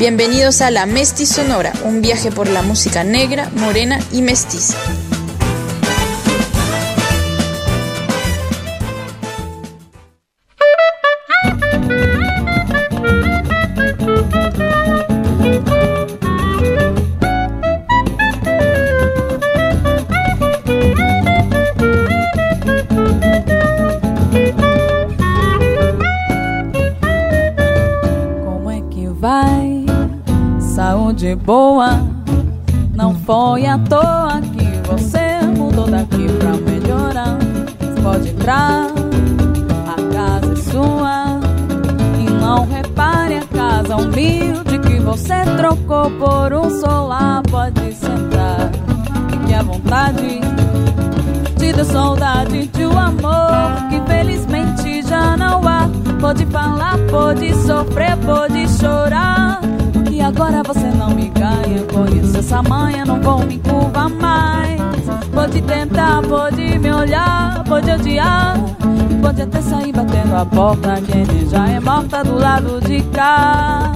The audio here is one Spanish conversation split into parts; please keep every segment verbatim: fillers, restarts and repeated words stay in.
Bienvenidos a La Mestizonora, un viaje por la música negra, morena y mestiza. De boa, não foi à toa que você mudou daqui pra melhorar. Você pode entrar, a casa é sua. E não repare a casa humilde que você trocou por um solar. Pode sentar, fique à vontade. Te deu saudade de um amor que felizmente já não há. Pode falar, pode sofrer, pode chorar. E agora você não me ganha, conheço essa manha, não vou me curvar mais. Pode tentar, pode me olhar, pode odiar, e pode até sair batendo a porta, que ele já é morta do lado de cá.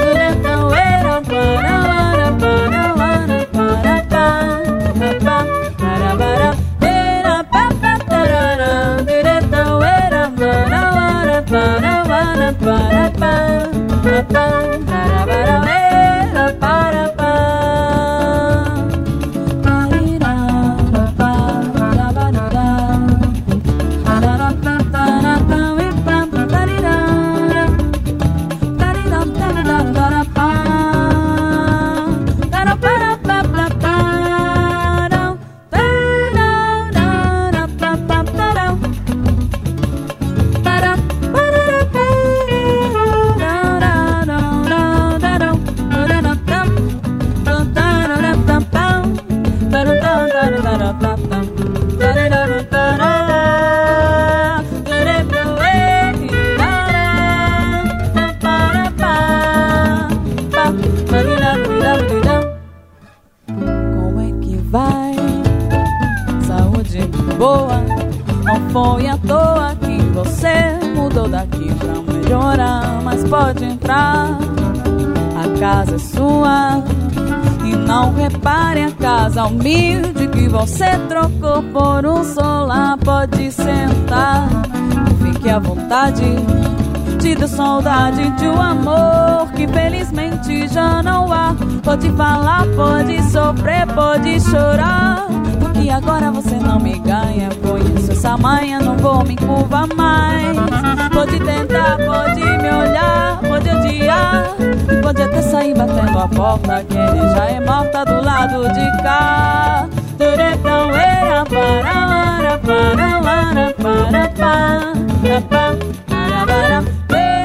Como é que vai? Saúde boa, não foi à toa que você mudou daqui pra melhorar. Mas pode entrar, a casa é sua. E não repare a casa humilde que você trocou por um solar. Pode sentar, fique à vontade. Te deu saudade de um amor que felizmente já não há. Pode falar, pode sofrer, pode chorar, porque agora você não me ganha. Conheço essa manha, não vou me curvar mais. Pode tentar, pode me olhar, pode odiar, e pode até sair batendo a porta, que ele já é morta do lado de cá. Para, para, para, para, para, para, para, para.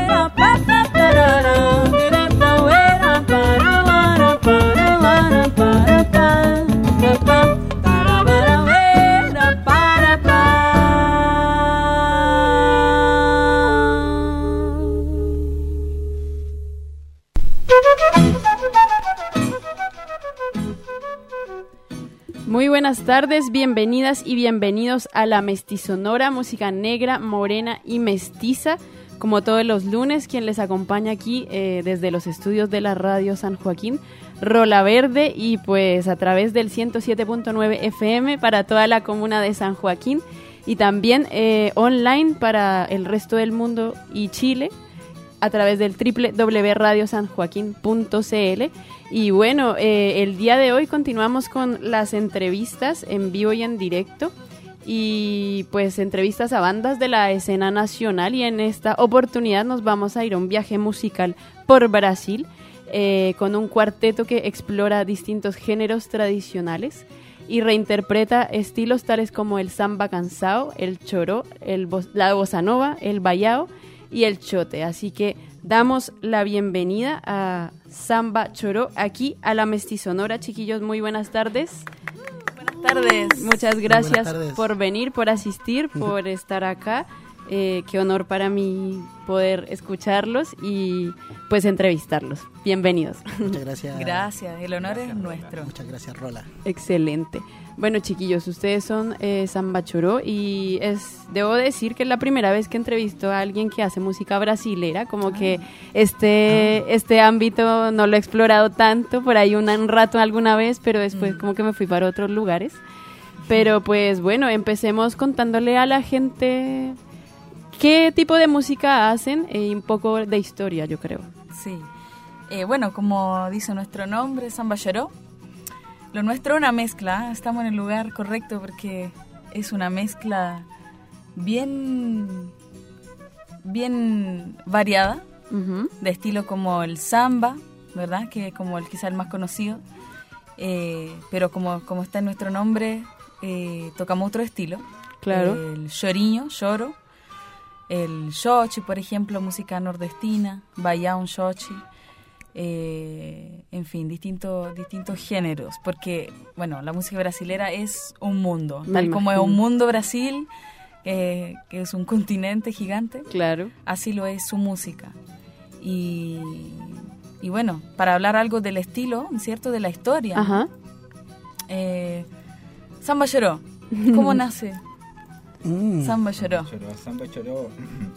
Muy buenas tardes, bienvenidas y bienvenidos a La Mestizonora, música negra, morena y mestiza. Como todos los lunes, quien les acompaña aquí eh, desde los estudios de la Radio San Joaquín, Rola Verde, y pues a través del ciento siete punto nueve F M para toda la comuna de San Joaquín, y también eh, online para el resto del mundo y Chile a través del doble u doble u doble u punto radio san joaquín punto c l. Y bueno, eh, el día de hoy continuamos con las entrevistas en vivo y en directo, y pues entrevistas a bandas de la escena nacional, y en esta oportunidad nos vamos a ir a un viaje musical por Brasil eh, con un cuarteto que explora distintos géneros tradicionales y reinterpreta estilos tales como el samba cansao, el choró, el bo- la bossa nova, el baião y el chote. Así que damos la bienvenida a Samba Choró aquí a La Mestizonora. Chiquillos, muy buenas tardes. Buenas tardes. Muchas gracias tardes. por venir, por asistir, por estar acá. Eh, qué honor para mí poder escucharlos y pues entrevistarlos. Bienvenidos. Muchas gracias. Gracias, el honor Gracias, es nuestro. Muchas gracias, Rola. Excelente. Bueno, chiquillos, ustedes son eh, Samba Choró y es, debo decir que es la primera vez que entrevisto a alguien que hace música brasilera, como ah. que este, ah. este ámbito no lo he explorado tanto, por ahí un, un rato alguna vez, pero después mm. como que me fui para otros lugares. Pero pues bueno, empecemos contándole a la gente qué tipo de música hacen y un poco de historia, yo creo. Sí, eh, bueno, como dice nuestro nombre, Samba Choró, lo nuestro es una mezcla, estamos en el lugar correcto porque es una mezcla bien, bien variada, uh-huh. de estilo como el samba, ¿verdad? Que es como el quizá el más conocido, eh, pero como, como está en nuestro nombre, eh, tocamos otro estilo. Claro. El choriño, choro, el xochi, por ejemplo, música nordestina, baião, xochi, eh, en fin, distintos distintos géneros, porque, bueno, la música brasilera es un mundo, Me tal imagino. como es un mundo Brasil, eh, que es un continente gigante, claro. así lo es su música. Y, y bueno, para hablar algo del estilo, ¿cierto?, de la historia, Ajá. eh, Samba Choró, ¿cómo nace? Mm. Samba Choró. Samba Choró,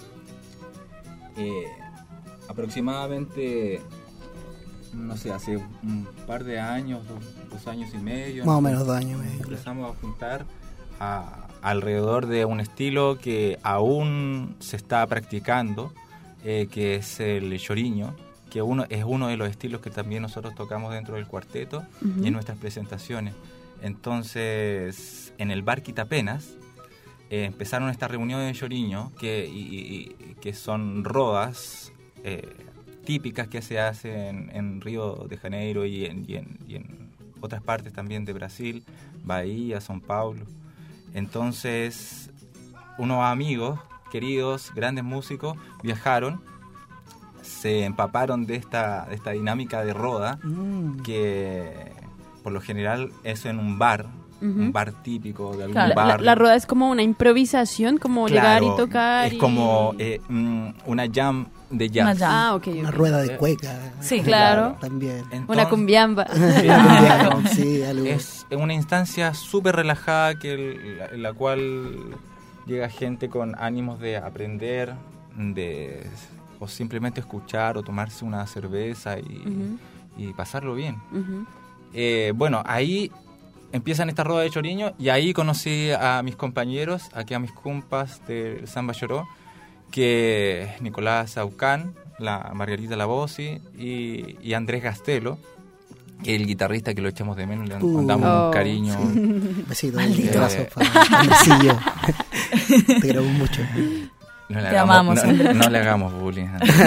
eh, aproximadamente, no sé, hace un par de años, dos, dos años y medio. Más o menos dos años y medio. Empezamos a juntar a, alrededor de un estilo que aún se está practicando, eh, que es el choriño, que uno es uno de los estilos que también nosotros tocamos dentro del cuarteto uh-huh. y en nuestras presentaciones. Entonces, en el bar Quitapenas, Eh, empezaron estas reuniones de choriño que, y, y, que son rodas eh, típicas que se hacen en Río de Janeiro y en, y, en, y en otras partes también de Brasil, Bahía, São Paulo. Entonces, unos amigos queridos, grandes músicos, viajaron, se empaparon de esta, de esta dinámica de roda, mm. que por lo general es en un bar, Uh-huh. un bar típico de algún claro, bar. La, la rueda es como una improvisación, como claro, llegar y tocar. Es y... como eh, una jam de jazz. Una, jam. Ah, okay, una okay. rueda de cueca. Sí, claro. También. Entonces, una cumbiamba. Claro. Sí, algo. Es una instancia súper relajada que el, la, en la cual llega gente con ánimos de aprender, de o simplemente escuchar o tomarse una cerveza y, uh-huh. y pasarlo bien. Uh-huh. Eh, bueno, ahí empiezan esta rueda de choriño y ahí conocí a mis compañeros, aquí a mis compas del Samba Choró, que es Nicolás Aucán, la Margarita Labossi y, y Andrés Gastelo, que es el guitarrista que lo echamos de menos, le uh, damos oh, un cariño. Sí. Un besito, un abrazo para Andresillo. Te queremos mucho. No le Te hagamos, amamos, no, no le hagamos bullying.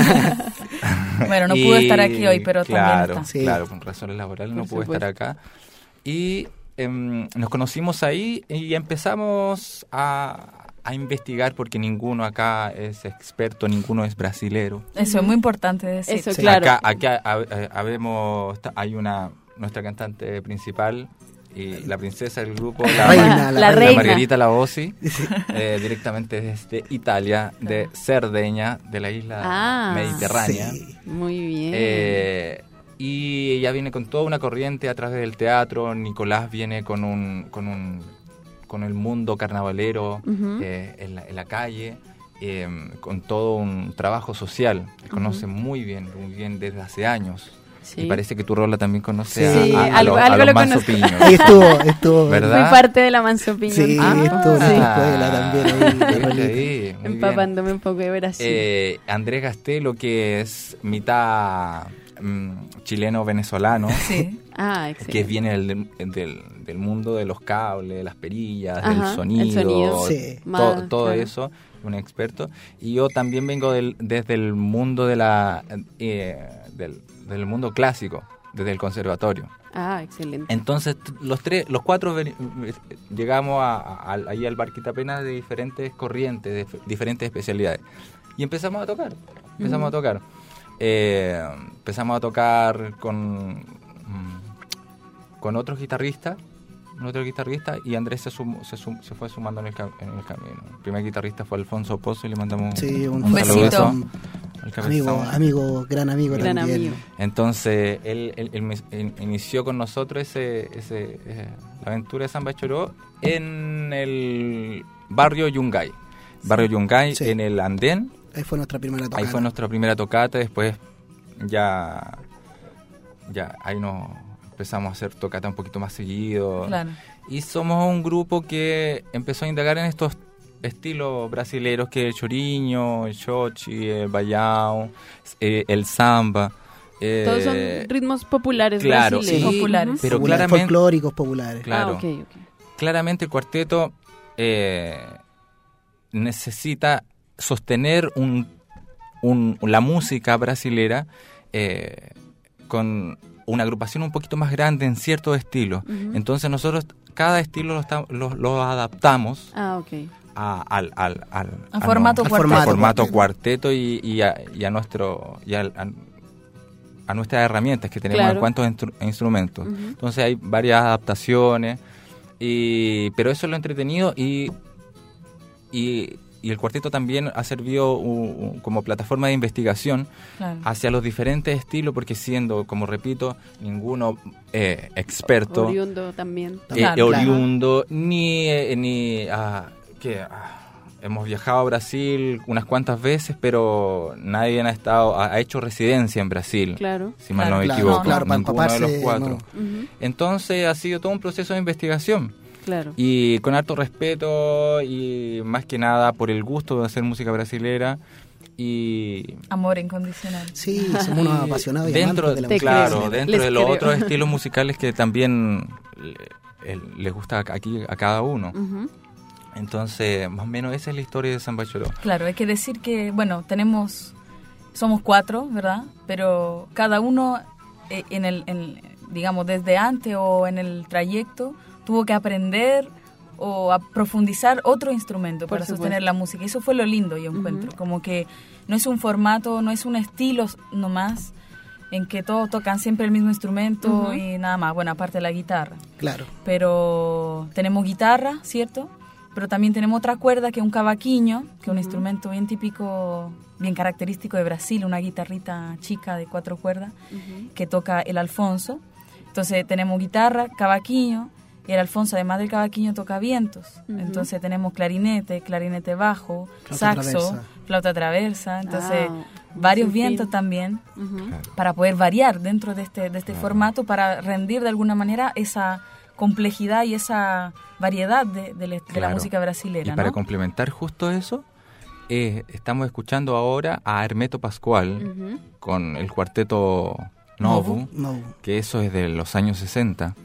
Bueno, no pudo y, estar aquí hoy, pero claro, también está. Sí. Claro, por razones laborales no por pudo supuesto. estar acá. Y eh, nos conocimos ahí y empezamos a, a investigar porque ninguno acá es experto, ninguno es brasilero. Eso es muy importante decir. Eso, sí. claro. Acá, acá habemos, hay una, nuestra cantante principal y la princesa del grupo, la, reina, la, la, reina. la Margarita Labossi, eh, directamente desde Italia, de Cerdeña, de la isla ah, mediterránea. Sí. Muy bien. Eh, y ella viene con toda una corriente a través del teatro. Nicolás viene con un con un con el mundo carnavalero uh-huh. eh, en, la, en la calle, eh, con todo un trabajo social. Él conoce uh-huh. muy bien, muy bien desde hace años. Sí. Y parece que tu Rola también conoce sí, a, a, a, algo, lo, a algo los lo Manso conozco. Piño. Ahí estuvo, estuvo. ¿Verdad? Fui parte de la Manso Piño. Sí, ah, estuvo en sí. la escuela también. Ahí, ahí, empapándome un poco de Brasil. Eh, Andrés Gastelo, que es mitad mm, chileno-venezolano, sí. ah, que viene del, del, del mundo de los cables, de las perillas, Ajá, del sonido, el sonido. Sí. to, Más, todo claro. eso, un experto. Y yo también vengo del, desde el mundo de la eh, del, del mundo clásico, desde el conservatorio. Ah, excelente. Entonces los tres, los cuatro ven, llegamos a, a, a, ahí al bar Quitapenas de diferentes corrientes, de f- diferentes especialidades. Y empezamos a tocar, empezamos uh-huh. a tocar. Eh, empezamos a tocar con, con otros guitarristas nuestro guitarrista, y Andrés se, sum, se, sum, se fue sumando en el, en el camino. El primer guitarrista fue Alfonso Pozo y le mandamos sí, un, un, un besito. Al amigo, amigo, gran amigo gran también. Amigo. Entonces, él, él, él, él inició con nosotros ese, ese, eh, la aventura de Samba Choró en el barrio Yungay. Barrio Yungay, sí. En el andén. Ahí fue nuestra primera tocata. Ahí fue nuestra primera tocata, después ya, ya ahí nos empezamos a hacer tocata un poquito más seguido. Claro. Y somos un grupo que empezó a indagar en estos estilos brasileños, que el choriño, el xochi, el baião, eh, el samba. Eh, Todos son ritmos populares claro, brasileños. Sí, populares. Pero Popular, claramente, folclóricos populares. Claro, ah, okay, okay. Claramente el cuarteto eh, necesita sostener un, un, la música brasilera eh, con una agrupación un poquito más grande en ciertos estilos. Uh-huh. Entonces nosotros cada estilo lo, está, lo, lo adaptamos ah, okay. a, al, al, al, a formato no, cuarteto, al formato cuarteto y, y, a, y a nuestro y a, a, a nuestras herramientas que tenemos claro. en cuanto a instru- instrumentos. Uh-huh. Entonces hay varias adaptaciones, y pero eso es lo entretenido, y y Y el cuarteto también ha servido uh, uh, como plataforma de investigación claro. hacia los diferentes estilos, porque siendo, como repito, ninguno eh, experto. Oriundo también. Eh, claro, oriundo, claro. ni... Eh, ni uh, ¿qué? Uh, hemos viajado a Brasil unas cuantas veces, pero nadie ha estado ha, ha hecho residencia en Brasil, claro. si mal claro, no me claro, equivoco. No, claro, ninguno para de los se, cuatro. No. Uh-huh. Entonces ha sido todo un proceso de investigación. Claro. Y con harto respeto, y más que nada por el gusto de hacer música brasilera y amor incondicional. Sí, somos unos apasionados y dentro amantes de la de, música. claro, Les dentro de los creo. otros estilos musicales que también le, les gusta aquí a cada uno. Uh-huh. Entonces, más o menos esa es la historia de Samba Choró. Claro, hay que decir que, bueno, tenemos, somos cuatro, ¿verdad? Pero cada uno, eh, en el, en, digamos, desde antes o en el trayecto, tuvo que aprender o a profundizar otro instrumento Por para supuesto. sostener la música. Y eso fue lo lindo, yo encuentro. Uh-huh. Como que no es un formato, no es un estilo nomás, en que todos tocan siempre el mismo instrumento uh-huh. y nada más. Bueno, aparte de la guitarra. Claro. Pero tenemos guitarra, ¿cierto? Pero también tenemos otra cuerda, que es un cavaquinho, que es un uh-huh. instrumento bien típico, bien característico de Brasil, una guitarrita chica de cuatro cuerdas, uh-huh. que toca el Alfonso. Entonces tenemos guitarra, cavaquinho, y el Alfonso, además del cavaquinho, toca vientos. Uh-huh. Entonces tenemos clarinete, clarinete bajo, flauta saxo, traversa. flauta traversa. Entonces ah, varios vientos fin. también, uh-huh. para poder variar dentro de este, de este uh-huh. formato, para rendir de alguna manera esa complejidad y esa variedad de, de, de claro. la música brasilera. Y para ¿no? complementar justo eso, eh, estamos escuchando ahora a Hermeto Pascoal uh-huh. con el cuarteto Novo, Novo, que eso es de los años sesenta.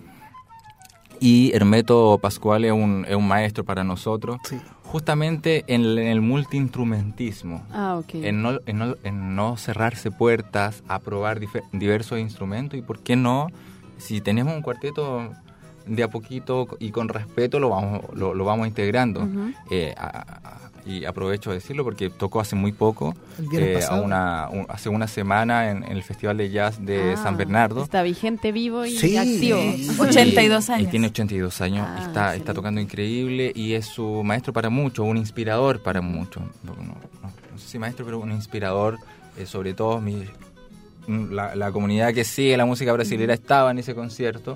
Y Hermeto Pascoal es un, es un maestro para nosotros, sí. justamente en el, en el multiinstrumentismo, ah, okay. en, no, en, no, en no cerrarse puertas, a probar difer, diversos instrumentos, y por qué no, si tenemos un cuarteto de a poquito y con respeto, lo vamos lo, lo vamos integrando. Uh-huh. eh, a, a, y aprovecho de decirlo porque tocó hace muy poco, eh, a una, un, hace una semana en, en el Festival de Jazz de ah, San Bernardo. Está vigente, vivo y sí. activo. ochenta y dos años. Y tiene ochenta y dos años, ah, está, está tocando increíble, y es su maestro para muchos, un inspirador para muchos. No, no, no sé si maestro, pero un inspirador, eh, sobre todo mi, la, la comunidad que sigue la música brasileña estaba en ese concierto,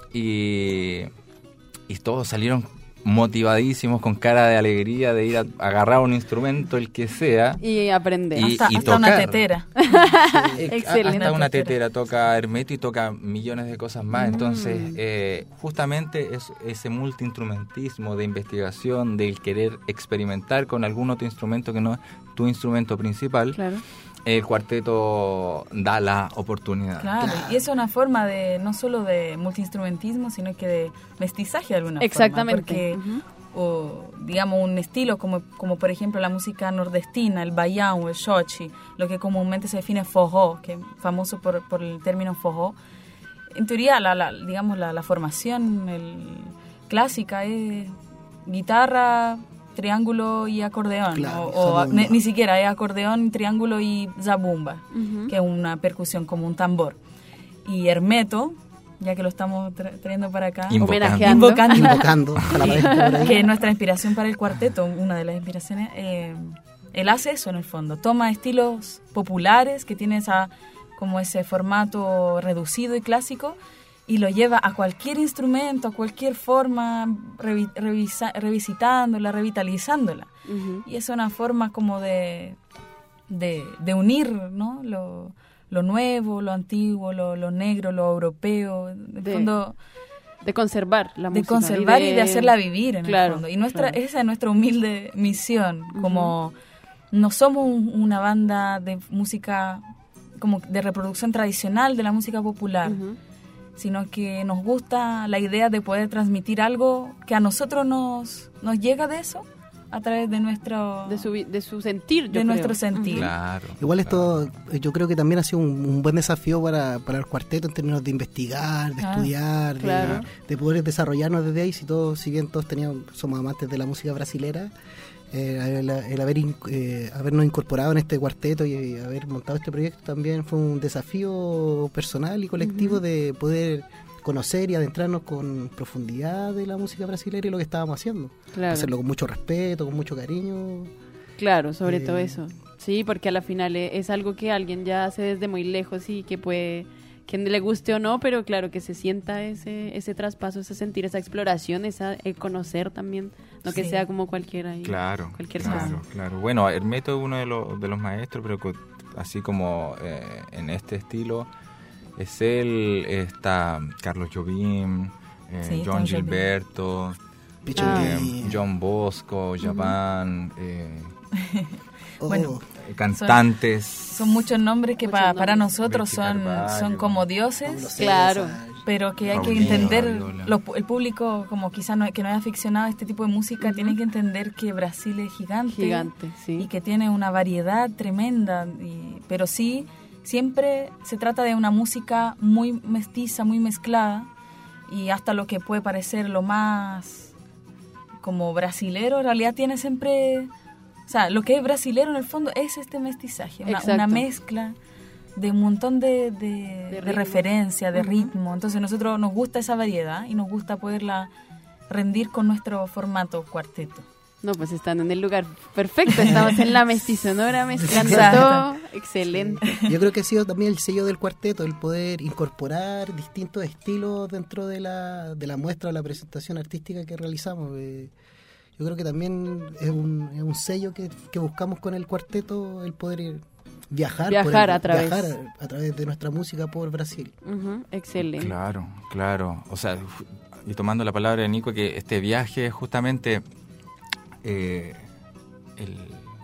y, y todos salieron motivadísimos, con cara de alegría de ir a, a agarrar un instrumento, el que sea, y aprender. Y, hasta y hasta una tetera. Sí. Excelente. Hasta una tetera, toca Hermeto y toca millones de cosas más. Mm. Entonces, eh, justamente es ese multiinstrumentismo de investigación, del querer experimentar con algún otro instrumento que no es tu instrumento principal. Claro. El cuarteto da la oportunidad. Claro, claro, y es una forma de no solo de multiinstrumentismo, sino que de mestizaje de alguna Exactamente. forma. Exactamente. Porque, uh-huh. o, digamos, un estilo como, como por ejemplo la música nordestina, el baião, el xochi, lo que comúnmente se define forró, que es famoso por, por el término forró. En teoría, la, la, digamos, la, la formación el, clásica es guitarra, triángulo y acordeón, claro, o, o ni, ni siquiera es acordeón, triángulo y zabumba, uh-huh. que es una percusión como un tambor. Y Hermeto ya que lo estamos tra trayendo para acá. Homenajeando. Invocando. Invocando a la maestra por ahí. Que es nuestra inspiración para el cuarteto, una de las inspiraciones. Eh, él hace eso en el fondo, toma estilos populares que tienen esa, como ese formato reducido y clásico y lo lleva a cualquier instrumento, a cualquier forma, revi revisa revisitándola, revitalizándola. Uh-huh. Y es una forma como de, de, de unir, ¿no? Lo, lo nuevo, lo antiguo, lo, lo negro, lo europeo, en de, fondo, de conservar la música. De conservar y de, y de hacerla vivir en claro, el fondo. Y nuestra, claro. esa es nuestra humilde misión, como uh-huh. no somos un, una banda de música, como de reproducción tradicional de la música popular, uh-huh. sino que nos gusta la idea de poder transmitir algo que a nosotros nos, nos llega de eso, a través de nuestro de su, de su sentir, yo de creo. nuestro sentir. Claro, Igual esto, claro. yo creo que también ha sido un, un buen desafío para, para el cuarteto en términos de investigar, de ah, estudiar, claro. de, de poder desarrollarnos desde ahí. Si todos, si bien todos teníamos, somos amantes de la música brasilera, eh, el, el haber eh, habernos incorporado en este cuarteto y haber montado este proyecto también fue un desafío personal y colectivo uh-huh. de poder conocer y adentrarnos con profundidad de la música brasileña y lo que estábamos haciendo. Claro. Hacerlo con mucho respeto, con mucho cariño. Claro, sobre eh, todo eso. Sí, porque a la final es algo que alguien ya hace desde muy lejos y que puede, que le guste o no, pero claro, que se sienta ese ese traspaso, ese sentir, esa exploración, esa, el conocer también, no sí. que sea como cualquiera. Ahí, claro, cualquier claro, cosa. claro. Bueno, Hermeto es uno de los, de los maestros, pero así como eh, en este estilo... Es él, está Carlos Jobim, eh, sí, John Gilberto, eh, John Bosco, Javan, uh-huh. eh, bueno, cantantes. Son, son muchos nombres que muchos pa, nombres. Para nosotros son, son como dioses, claro, pero que hay que entender, lo, el público como quizá no, que no es aficionado a este tipo de música, uh-huh. tiene que entender que Brasil es gigante, gigante sí. y que tiene una variedad tremenda, y, pero sí... Siempre se trata de una música muy mestiza, muy mezclada, y hasta lo que puede parecer lo más como brasilero, en realidad tiene siempre... O sea, lo que es brasilero en el fondo es este mestizaje, una, una mezcla de un montón de, de, de, de referencia, de uh-huh. ritmo. Entonces a nosotros nos gusta esa variedad y nos gusta poderla rendir con nuestro formato cuarteto. No, pues están en el lugar perfecto, estamos en la Mestizonora mezclando todo, excelente. Yo creo que ha sido también el sello del cuarteto, el poder incorporar distintos estilos dentro de la, de la muestra o la presentación artística que realizamos. Eh, yo creo que también es un, es un sello que, que buscamos con el cuarteto, el poder ir, viajar, viajar, por el, a, través. viajar a, a través de nuestra música por Brasil. Uh-huh, excelente. Claro, claro. O sea, y tomando la palabra de Nico, que este viaje justamente... Eh, el,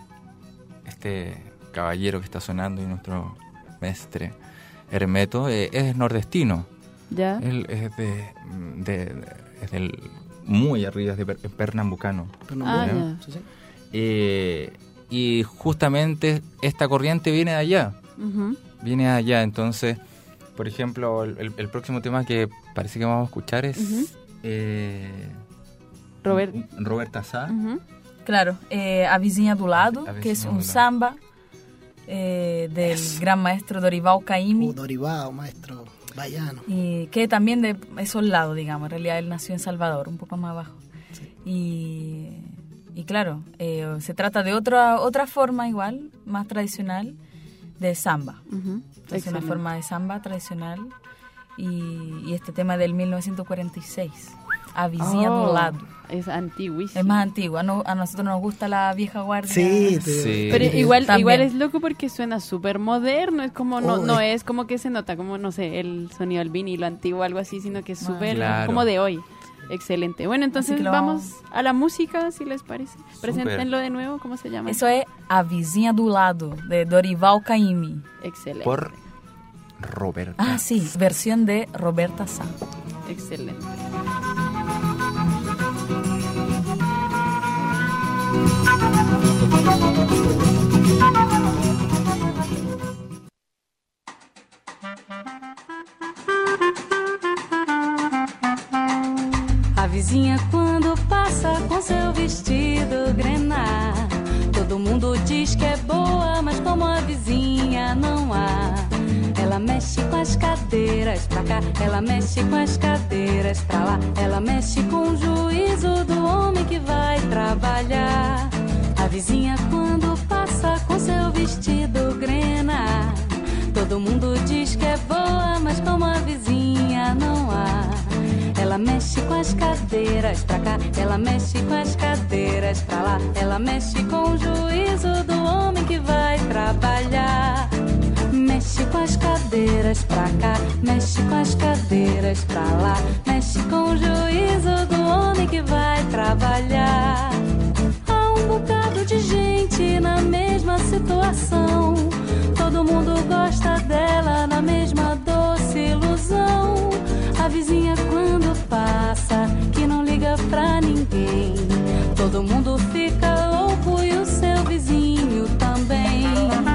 este caballero que está sonando y nuestro mestre Hermeto eh, es nordestino. ¿Ya? Él es de, de, de es del muy arriba, es de per, pernambucano. Ah, ya. ¿Sí, sí? Eh, y justamente esta corriente viene de allá. Uh-huh. Viene de allá, entonces, por ejemplo, el, el, el próximo tema que parece que vamos a escuchar es... Uh-huh. eh, Robert. Roberta Sá. Uh-huh. Claro, eh, A Vizinha do Lado, a, a que es un samba eh, del Eso. gran maestro Dorival Caymmi. Uh, Dorival, maestro baiano. Y que también de esos lados, digamos. En realidad él nació en Salvador, un poco más abajo. Sí. Y, y claro, eh, se trata de otra otra forma igual, más tradicional, de samba. Uh-huh. Es una forma de samba tradicional. Y, y este tema del mil novecientos cuarenta y seis. A Vizinha oh, do Lado. Es antiguísimo. Es más antigua. No, a nosotros nos gusta la vieja guardia. Sí, sí. Pero igual, igual es loco porque suena súper moderno. Es como, no, oh, no es como que se nota como, no sé, el sonido del vinilo antiguo o algo así, sino que es súper claro. como de hoy. Excelente. Bueno, entonces vamos a la música, si les parece. Super. Preséntenlo de nuevo, ¿cómo se llama? Eso es A Vizinha do Lado, de Dorival Caymmi. Excelente. Por Roberta. Ah, sí, versión de Roberta Sá. Excelente. A vizinha quando passa com seu vestido grená, todo mundo diz que é boa, mas como a vizinha não há. Ela ela mexe com as cadeiras pra cá, ela mexe com as cadeiras pra lá, ela mexe com o juízo do homem que vai trabalhar. A vizinha quando passa com seu vestido grena, todo mundo diz que é boa, mas como a vizinha não há. Ela mexe com as cadeiras pra cá, ela mexe com as cadeiras pra lá, ela mexe com o juízo do homem que vai trabalhar. Mexe com as cadeiras pra cá, mexe com as cadeiras pra lá, mexe com o juízo do homem que vai trabalhar. Há um bocado de gente na mesma situação, todo mundo gosta dela na mesma doce ilusão. A vizinha quando passa, que não liga pra ninguém, todo mundo fica louco e o seu vizinho também.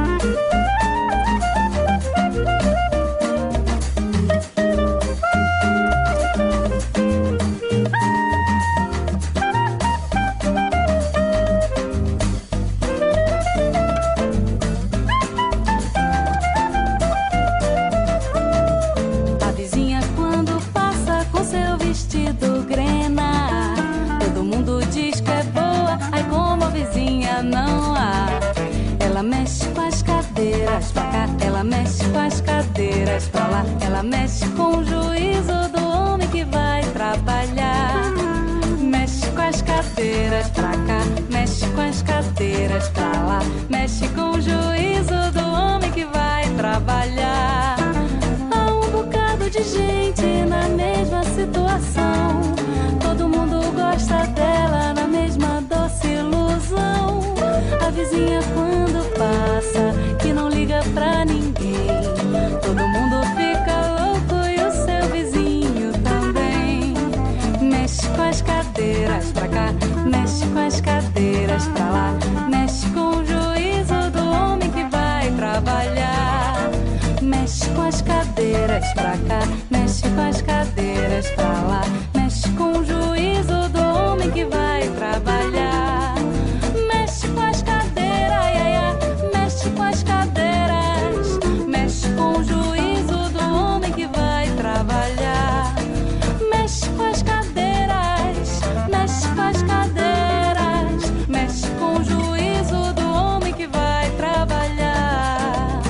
Não há. Ela mexe com as cadeiras pra cá, ela mexe com as cadeiras pra lá, ela mexe com o juízo do homem que vai trabalhar. Mexe com as cadeiras pra cá, mexe com as cadeiras pra lá, mexe com o juízo do homem que vai trabalhar. Há um bocado de gente na mesma situação, todo mundo gosta dela na mesma doce ilusão. A vizinha quando passa, que não liga pra ninguém, todo mundo fica louco e o seu vizinho também. Mexe com as cadeiras pra cá, mexe com as cadeiras pra lá, mexe com o juízo do homem que vai trabalhar. Mexe com as cadeiras pra cá, mexe com as cadeiras pra lá, mexe com o juízo do homem que vai trabalhar. Mexe com as cadeiras, ai, ai, ai. Mexe com as cadeiras, mexe com o juízo do homem que vai trabalhar. Mexe com as cadeiras, mexe com as cadeiras, mexe com o juízo do homem que vai trabalhar.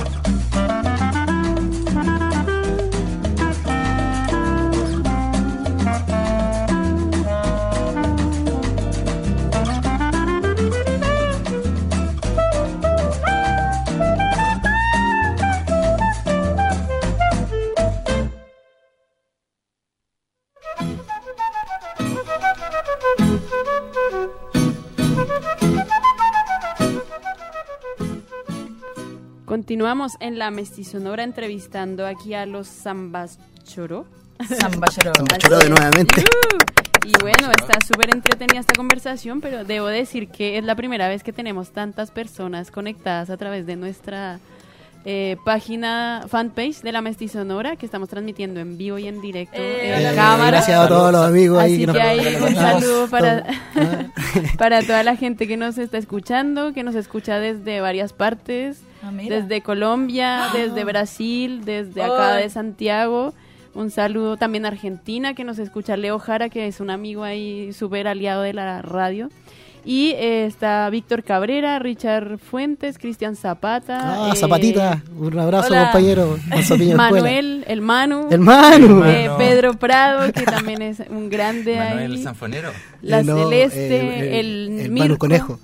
Continuamos en la Mestizonora entrevistando aquí a los Zambas Choró. Samba Choró. Samba Choró de nuevamente. Uh, y bueno, está súper entretenida esta conversación, pero debo decir que es la primera vez que tenemos tantas personas conectadas a través de nuestra eh, página, fanpage de la Mestizonora, que estamos transmitiendo en vivo y en directo Eh, en Eh, cámara. Gracias a todos los amigos ahí. Así nos- que hay un saludo para, Todo. para toda la gente que nos está escuchando, que nos escucha desde varias partes, Ah, mira. desde Colombia, desde Brasil, desde acá Ay. de Santiago. Un saludo también a Argentina, que nos escucha Leo Jara, que es un amigo ahí súper aliado de la radio. Y eh, está Víctor Cabrera, Richard Fuentes, Cristian Zapata. Ah, eh, Zapatita, un abrazo, hola. compañero. Manso Piño Escuela. Manuel, el Manu. El Manu. eh, Manu. Pedro Prado, que también es un grande Manuel ahí. Sanfonero. La Eh, no, Celeste, eh, el, el Mirko, Manu Conejo.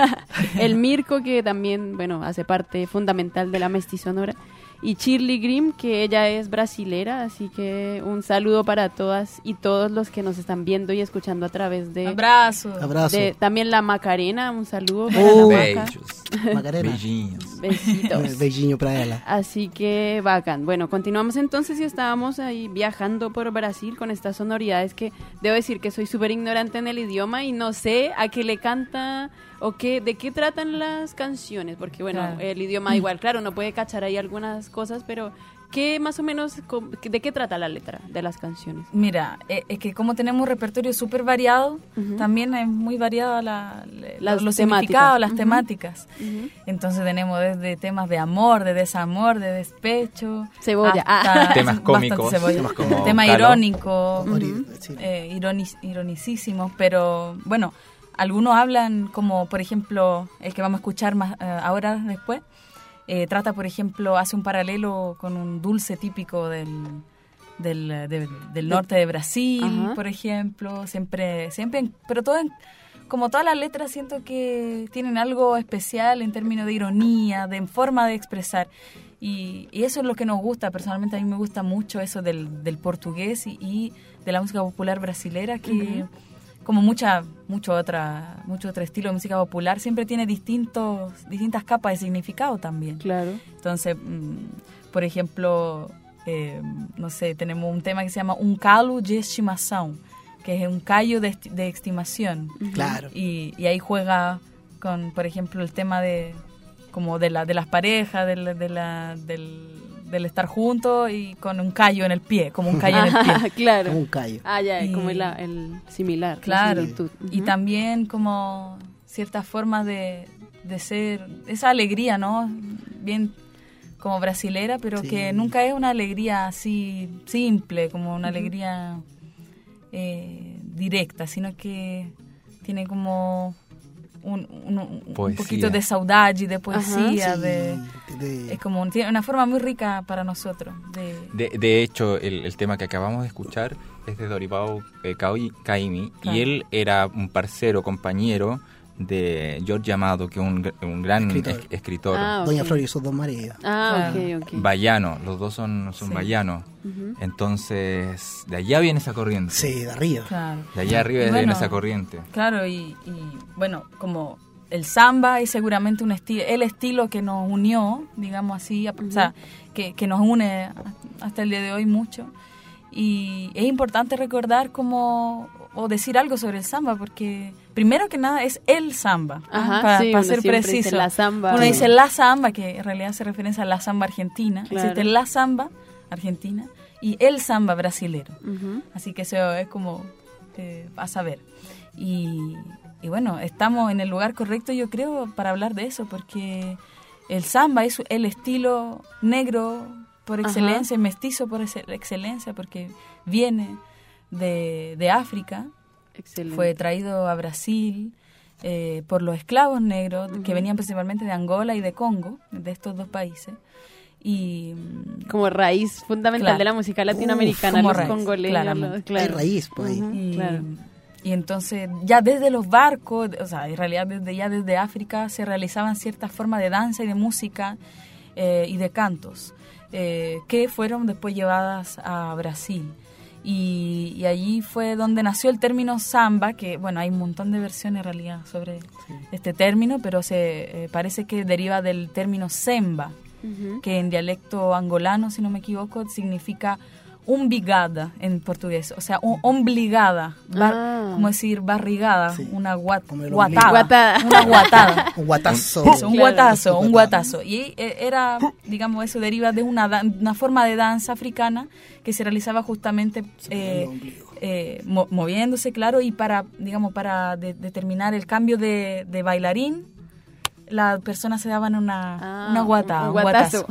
el Mirko, que también, bueno, hace parte fundamental de la Mestizonora, y Shirley Grimm, que ella es brasilera, así que un saludo para todas y todos los que nos están viendo y escuchando a través de, Abrazo. Abrazo. de también la Macarena, un saludo para Oh. la Maca. Beijos. Macarena. Beijinhos. Besitos. Beijinho para ella. Así que bacán. Bueno, continuamos entonces y estábamos ahí viajando por Brasil con estas sonoridades que debo decir que soy súper ignorante en el idioma y no sé a qué le canta o qué, de qué tratan las canciones, porque bueno, Claro. el idioma igual, claro, no puede cachar ahí algunas cosas, pero ¿qué más o menos, de qué trata la letra de las canciones? Mira, es eh, que como tenemos un repertorio súper variado, uh-huh. también es muy variada la, la, los significados, las uh-huh. temáticas. Uh-huh. Entonces tenemos desde temas de amor, de desamor, de despecho. Cebolla. Hasta Ah. Temas cómicos. Temas como tema Calo. irónico, uh-huh. eh, ironic, ironicísimos, pero bueno, algunos hablan como, por ejemplo, el que vamos a escuchar más uh, ahora después. Eh, trata, por ejemplo, hace un paralelo con un dulce típico del, del, del, del norte de Brasil, Ajá. por ejemplo, siempre, siempre, pero todo en, como todas las letras siento que tienen algo especial en términos de ironía, de forma de expresar, y, y eso es lo que nos gusta. Personalmente a mí me gusta mucho eso del, del portugués y, y de la música popular brasilera, que uh-huh. como mucha mucho otra mucho otro estilo de música popular, siempre tiene distintos distintas capas de significado también. Claro. Entonces, mmm, por ejemplo, eh, no sé, tenemos un tema que se llama Un Calo de Estimação, que es un callo de, esti- de estimación. Claro. Y, y ahí juega con, por ejemplo, el tema de como de la de las parejas, de la, de la, del del estar juntos y con un callo en el pie, como un callo en el pie. Claro. Como un callo. Ah, ya, y, como el, el similar. Claro. Uh-huh. Y también como ciertas formas de, de ser, esa alegría, ¿no? Bien como brasilera, pero sí. que nunca es una alegría así simple, como una uh-huh. alegría eh, directa, sino que tiene como un, un, un poquito de saudade, de poesía, sí, de, de... es como tiene una forma muy rica para nosotros. De, de, de hecho, el, el tema que acabamos de escuchar es de Dorival eh, Caymmi, claro. y él era un parcero, compañero de Jorge Amado, que es un, un gran escritor. Es, escritor. Ah, okay. Doña Flor y sus dos maridos. Ah, claro. ok, ok. Baiano, los dos son, son sí. baianos. Uh-huh. Entonces, de allá viene esa corriente. Sí, de arriba. Claro. De allá arriba bueno, viene esa corriente. Claro, y, y bueno, como el samba es seguramente un estilo, el estilo que nos unió, digamos así, uh-huh. o sea, que, que nos une hasta el día de hoy mucho. Y es importante recordar como o decir algo sobre el samba, porque primero que nada es el samba, para sí, pa ser preciso. Dice la samba. Uno dice la samba, que en realidad se referencia a la samba argentina. Claro. Existe la samba argentina y el samba brasilero. Uh-huh. Así que eso es como eh, a saber. Y, y bueno, estamos en el lugar correcto, yo creo, para hablar de eso, porque el samba es el estilo negro por excelencia, uh-huh. mestizo por excelencia, porque viene de, de África. Excelente. Fue traído a Brasil eh, por los esclavos negros, uh-huh. que venían principalmente de Angola y de Congo, de estos dos países. Y como raíz fundamental claro. de la música latinoamericana, Uf, los raíz, congoleños. Los, claro. Hay raíz, pues ahí. Uh-huh, y, claro. y entonces, ya desde los barcos, o sea, en realidad desde ya desde África, se realizaban ciertas formas de danza y de música eh, y de cantos. Eh, que fueron después llevadas a Brasil. Y, y allí fue donde nació el término samba, que bueno, hay un montón de versiones en realidad sobre sí. este término, pero se eh, parece que deriva del término semba, uh-huh. que en dialecto angolano, si no me equivoco, significa umbigada en portugués, o sea, un, ombligada, bar, ah. como decir barrigada, sí. una guat, guatada, guatada, una guatada, un guatazo, un, un guatazo, un guatazo, y era, digamos, eso deriva de una, una forma de danza africana que se realizaba justamente eh, eh, mo- moviéndose, claro, y para, digamos, para de, determinar el cambio de, de bailarín, las personas se daban una, ah, una guata, un, un guatazo.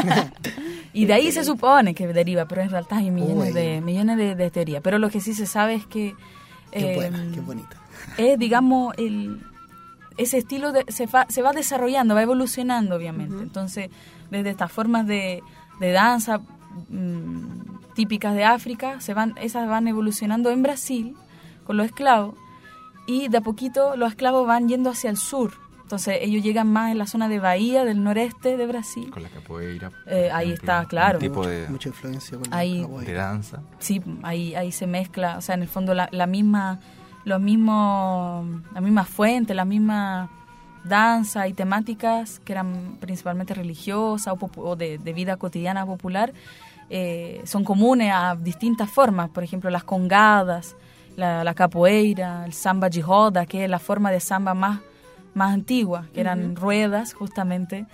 Y de ahí se supone que deriva, pero en realidad hay millones Uy. de millones de, de teorías. Pero lo que sí se sabe es que... Qué eh, buena, qué bonita. Es, digamos, el, ese estilo de, se, fa, se va desarrollando, va evolucionando, obviamente. Uh-huh. Entonces, desde estas formas de, de danza mmm, típicas de África, se van, esas van evolucionando en Brasil con los esclavos. Y de a poquito los esclavos van yendo hacia el sur. Entonces ellos llegan más en la zona de Bahía, del noreste de Brasil. Con la capoeira. Eh, ahí ejemplo, está, claro. Un tipo de, mucha influencia con ahí, la capoeira. De danza. Sí, ahí, ahí se mezcla, o sea, en el fondo la, la misma, los mismos, la misma fuente, la misma danza y temáticas que eran principalmente religiosas o, popu- o de, de vida cotidiana popular, eh, son comunes a distintas formas. Por ejemplo, las congadas, la, la capoeira, el samba de roda, que es la forma de samba más más antiguas, que eran uh-huh. ruedas justamente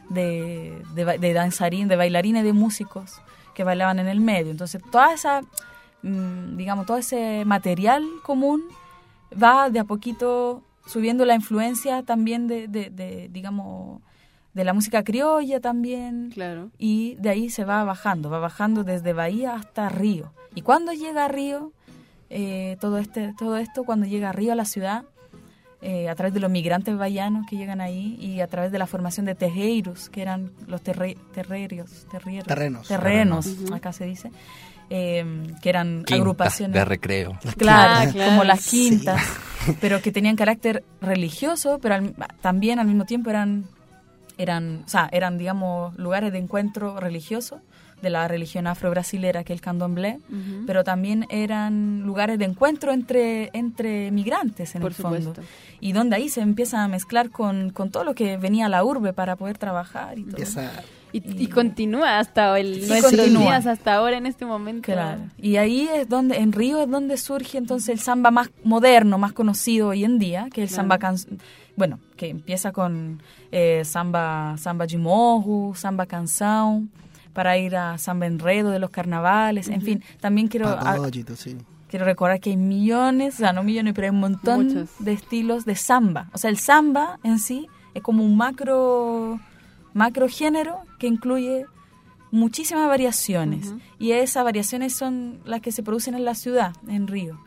de, de, de danzarín, de bailarines, de músicos que bailaban en el medio. Entonces, toda esa, digamos, todo ese material común va de a poquito subiendo la influencia también de, de, de digamos, de la música criolla también. Claro. Y de ahí se va bajando, va bajando desde Bahía hasta Río. Y cuando llega a Río, eh, todo, este, todo esto, cuando llega a Río, a la ciudad, Eh, a través de los migrantes bahianos que llegan ahí y a través de la formación de terreiros, que eran los terre, terrerios, terrieros, terrenos, terrenos, uh-huh. acá se dice, eh, que eran Quintas agrupaciones de recreo. claro, Ah, claro. como las quintas, Sí. pero que tenían carácter religioso, pero al, también al mismo tiempo eran, eran, o sea, eran, digamos, lugares de encuentro religioso de la religión afro-brasilera, que es el candomblé, uh-huh. pero también eran lugares de encuentro entre, entre migrantes, en Por el fondo. supuesto. Y donde ahí se empieza a mezclar con, con todo lo que venía a la urbe para poder trabajar y todo. Empieza, Y, y continúa hasta el, Y nuestros continúa. días, hasta ahora, en este momento. Claro. Y ahí es donde, en Río es donde surge entonces el samba más moderno, más conocido hoy en día, que es el Claro. samba can- bueno, que empieza con eh, samba, samba de morro, samba canção, para ir a samba enredo de los carnavales, uh-huh. en fin, también quiero a, Pagollito, sí. quiero recordar que hay millones, o sea, no millones, pero hay un montón Muchos. de estilos de samba. O sea, el samba en sí es como un macro macro género que incluye muchísimas variaciones, uh-huh. y esas variaciones son las que se producen en la ciudad, en Río.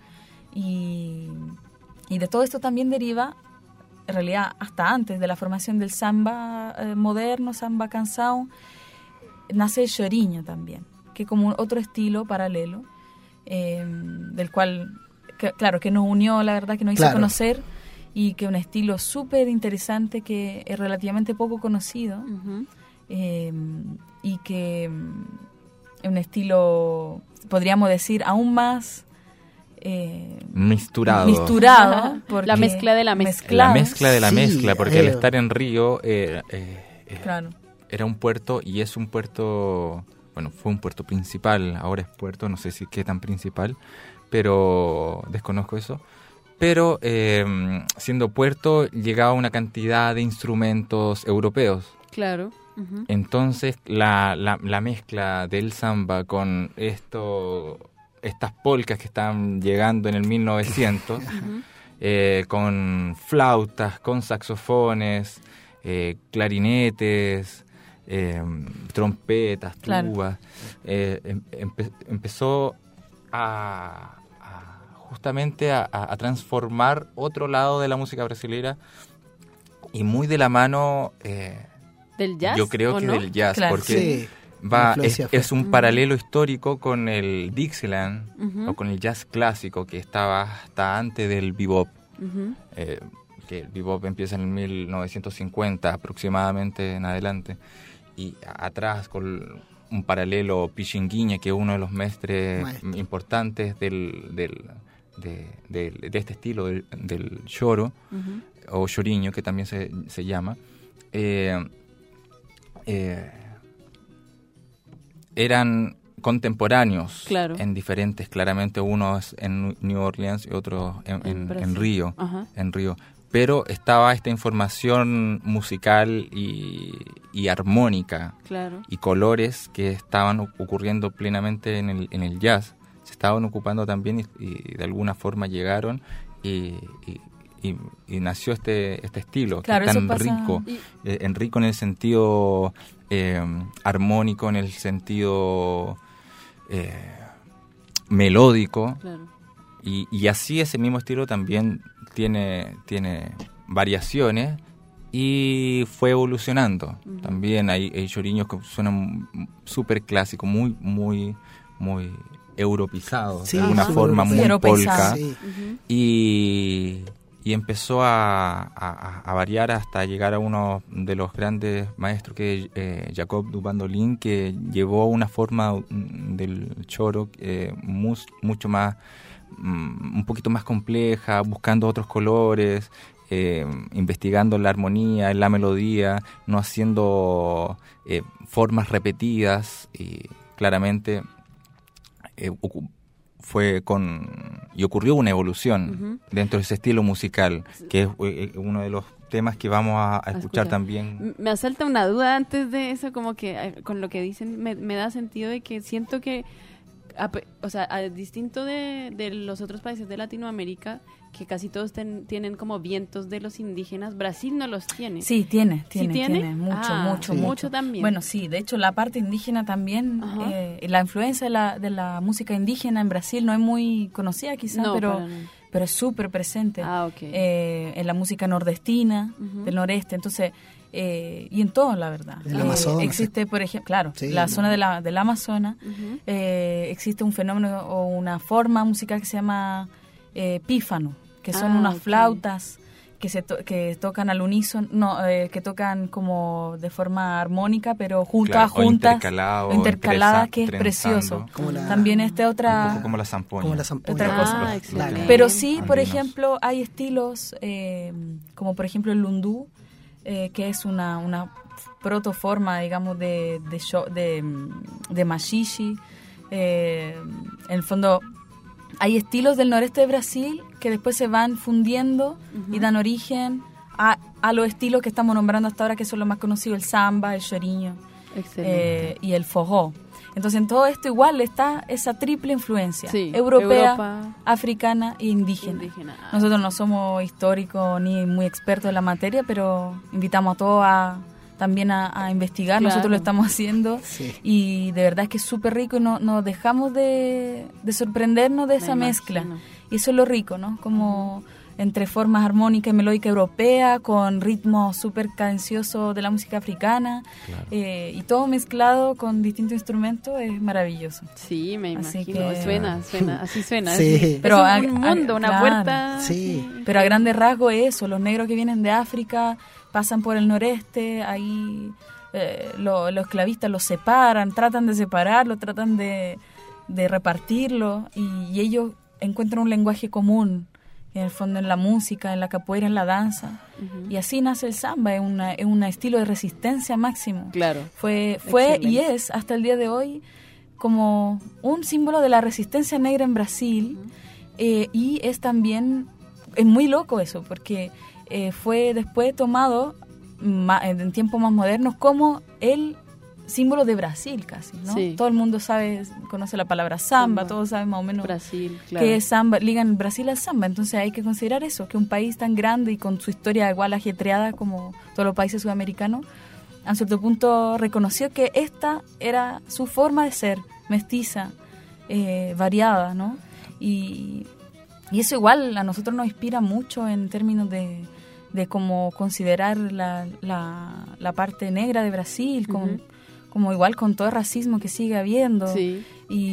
Y, y de todo esto también deriva, en realidad hasta antes de la formación del samba eh, moderno, samba canção, nace el choriño también, que es como otro estilo paralelo, eh, del cual, que, claro, que nos unió, la verdad, que nos hizo Claro. conocer, y que es un estilo súper interesante que es relativamente poco conocido, Uh-huh. eh, y que es un estilo, podríamos decir, aún más eh, Misturado. misturado, porque La mezcla de la mezcla. mezclado. La mezcla de la Sí, mezcla, porque al eh. estar en Río eh, eh, eh, Claro. era un puerto y es un puerto, bueno, fue un puerto principal, ahora es puerto, no sé si qué tan principal, pero desconozco eso. Pero eh, siendo puerto llegaba una cantidad de instrumentos europeos. Claro. Uh-huh. Entonces la, la, la mezcla del samba con esto, estas polcas que están llegando en el mil novecientos, Uh-huh. eh, con flautas, con saxofones, eh, clarinetes, eh, trompetas, Claro. tubas, eh, em- empe- empezó a, a justamente a, a- a transformar otro lado de la música brasileña y muy de la mano, eh, ¿Del jazz? yo creo ¿o que no? del jazz, Claro. porque Sí, va la es, influencia fue- es un Mm. paralelo histórico con el Dixieland Ujú. o con el jazz clásico que estaba hasta antes del bebop. Uh-huh. Eh, que el bebop empieza en mil novecientos cincuenta aproximadamente en adelante, y a- atrás con un paralelo Pichinguinha, que es uno de los mestres Maestro. importantes del, del, de, de- de este estilo del, del choro, Uh-huh. o choriño, que también se, se llama. Eh, eh, eran contemporáneos, Claro. en diferentes, claramente unos en New Orleans y otros en, En en- Brasil. en Río, Ajá. en Río. Pero estaba esta información musical y, y armónica Claro. y colores que estaban o- ocurriendo plenamente en el, en el jazz. Se estaban ocupando también y, y de alguna forma llegaron y, y- y- y nació este, este estilo, Claro, que es eso tan pasa- rico. Y- Eh, en rico en el sentido eh, armónico, en el sentido eh, melódico, Claro. y, y así ese mismo estilo también tiene, tiene variaciones y fue evolucionando. Ujú. También hay, hay choriños que suenan súper clásicos, muy, muy, muy europizados, Sí, de alguna súper forma, muy europeo. polka. Sí. Uh-huh. Y, y empezó a, a- a variar hasta llegar a uno de los grandes maestros, que es eh, Jacob du Bandolin, que llevó una forma mm, del choro eh, mus- mucho más, mm, un poquito más compleja, buscando otros colores, eh, investigando la armonía, la melodía, no haciendo eh, formas repetidas, y claramente eh, ocu- fue con y ocurrió una evolución Ujú. dentro de ese estilo musical, que es eh, uno de los temas que vamos a, a escuchar, escuchar también. Me asalta una duda antes de eso, como que eh, con lo que dicen me, me da sentido de que siento que, a, o sea, a distinto de, de los otros países de Latinoamérica, que casi todos ten, tienen como vientos de los indígenas, Brasil no los tiene. Sí, tiene, tiene, ¿Sí tiene? tiene, mucho, Ah, mucho, sí. mucho. Mucho también. Bueno, sí, de hecho la parte indígena también, eh, la influencia de la, de la música indígena en Brasil no es muy conocida quizás, No, pero... para nada. pero es súper presente Ah, ok. eh, en la música nordestina, Ujú. del noreste, entonces, eh, y en todo, la verdad. En el Eh, Amazonas. Existe, por ejemplo, claro, Sí. la zona de la, del Amazonas, Ujú. eh, existe un fenómeno o una forma musical que se llama eh, pífano, que son Ah, unas ok. flautas que se to- que tocan al unísono, no, eh, que tocan como de forma armónica, pero juntas, Claro, o juntas, intercalado, o intercaladas, trenza- que es trenzando. precioso. Como la- También este Un otra... poco como la zampoña. Como la zampoña. Otra cosa. Ah, Los- excelente. los- Pero sí, por andinos. ejemplo, hay estilos eh, como por ejemplo el lundú, eh, que es una, una protoforma, digamos, de, de, sho- de, mm, de machixe. Eh, en el fondo, hay estilos del noreste de Brasil que después se van fundiendo y dan origen a, a los estilos que estamos nombrando hasta ahora, que son los más conocidos, el samba, el chorinho Excelente. eh, y el forró. Entonces, en todo esto igual está esa triple influencia, Sí, europea, Europa, africana e indígena. indígena. Ah, Nosotros no somos históricos ni muy expertos en la materia, pero invitamos a todos a, también a, a investigar. Claro. Nosotros lo estamos haciendo Sí. y de verdad es que es súper rico y no nos dejamos de, de sorprendernos de Me esa mezcla. imagino. Y eso es lo rico, ¿no? Como entre formas armónicas y melódica europea con ritmos súper cadenciosos de la música africana, Claro. eh, y todo mezclado con distintos instrumentos es maravilloso. Sí, me Así imagino. que- Suena, suena, así suena. Sí. Es, Pero es a- un a- mundo, una claro. puerta. Sí. Pero a grandes rasgos es eso, los negros que vienen de África pasan por el noreste, ahí eh, lo- los esclavistas los separan, tratan de separarlo, tratan de, de repartirlo y, y ellos encuentran un lenguaje común, en el fondo en la música, en la capoeira, en la danza. Ujú. Y así nace el samba, es una- es un estilo de resistencia máximo. Claro. Fue, fue y Excelente. es hasta el día de hoy como un símbolo de la resistencia negra en Brasil. eh, y es también, es muy loco eso, porque eh, fue después tomado ma- en tiempos más modernos como el símbolo de Brasil casi, ¿no? Sí. Todo el mundo sabe, conoce la palabra samba, Samba. todos saben más o menos Brasil, claro. que es samba, ligan Brasil al samba, entonces hay que considerar eso, que un país tan grande y con su historia igual ajetreada como todos los países sudamericanos, a cierto punto reconoció que esta era su forma de ser, mestiza, eh, variada, ¿no? Y, y eso igual a nosotros nos inspira mucho en términos de, de cómo considerar la, la, la parte negra de Brasil, con, Ujú. como igual con todo el racismo que sigue habiendo. Sí.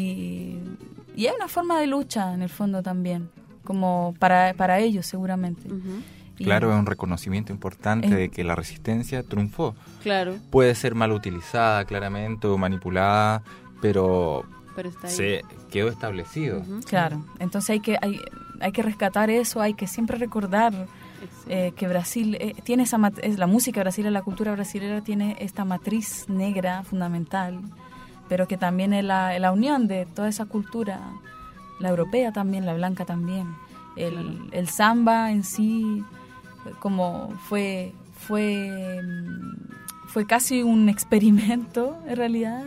Y, y hay una forma de lucha en el fondo también, como para, para ellos seguramente. Ujú. Y- Claro, es un reconocimiento importante Es- de que la resistencia triunfó. Claro, Puede ser mal utilizada, claramente, o manipulada, pero pero está ahí. se quedó establecido. Ujú. Claro, entonces hay que, hay, hay que rescatar eso, hay que siempre recordar Excelente. eh, que Brasil eh, tiene esa mat- es la música brasileña, la cultura brasileña tiene esta matriz negra fundamental, pero que también es la, la unión de toda esa cultura, la europea también, la blanca también. El, Claro. el samba en sí, eh, como fue, fue, mm, fue casi un experimento en realidad,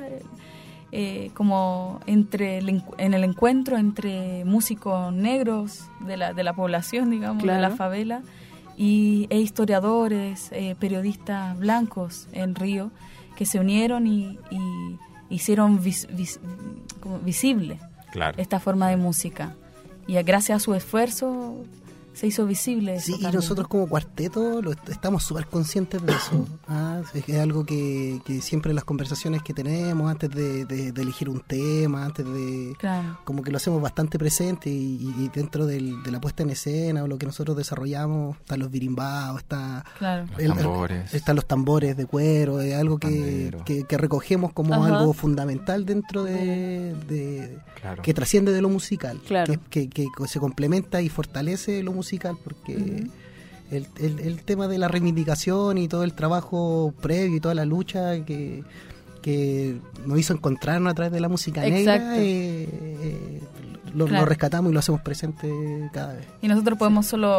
eh, como entre el, encu- en el encuentro entre músicos negros de la, de la población, digamos, de la Claro. favela, y e historiadores, eh, periodistas blancos en Río, que se unieron y, y hicieron vis- vis- como visible Claro. esta forma de música. Y a- gracias a su esfuerzo se hizo visible eso Sí, y también. nosotros como cuarteto lo est- estamos súper conscientes de eso. Ah, es, es algo que, que siempre en las conversaciones que tenemos, antes de, de- de elegir un tema, antes de... Claro. Como que lo hacemos bastante presente y, y- y dentro del- de la puesta en escena o lo que nosotros desarrollamos, están los birimbaos, está... Claro. Los el- el- tambores. están los tambores de cuero, es algo que, Pandero. que, que recogemos como Ajá. algo fundamental dentro de... de- Claro. que trasciende de lo musical, Claro. que, que, que se complementa y fortalece lo musical, porque el, el, el tema de la reivindicación y todo el trabajo previo y toda la lucha que, que nos hizo encontrarnos a través de la música Exacto. negra, eh, eh, lo, Claro. lo rescatamos y lo hacemos presente cada vez. Y nosotros podemos solo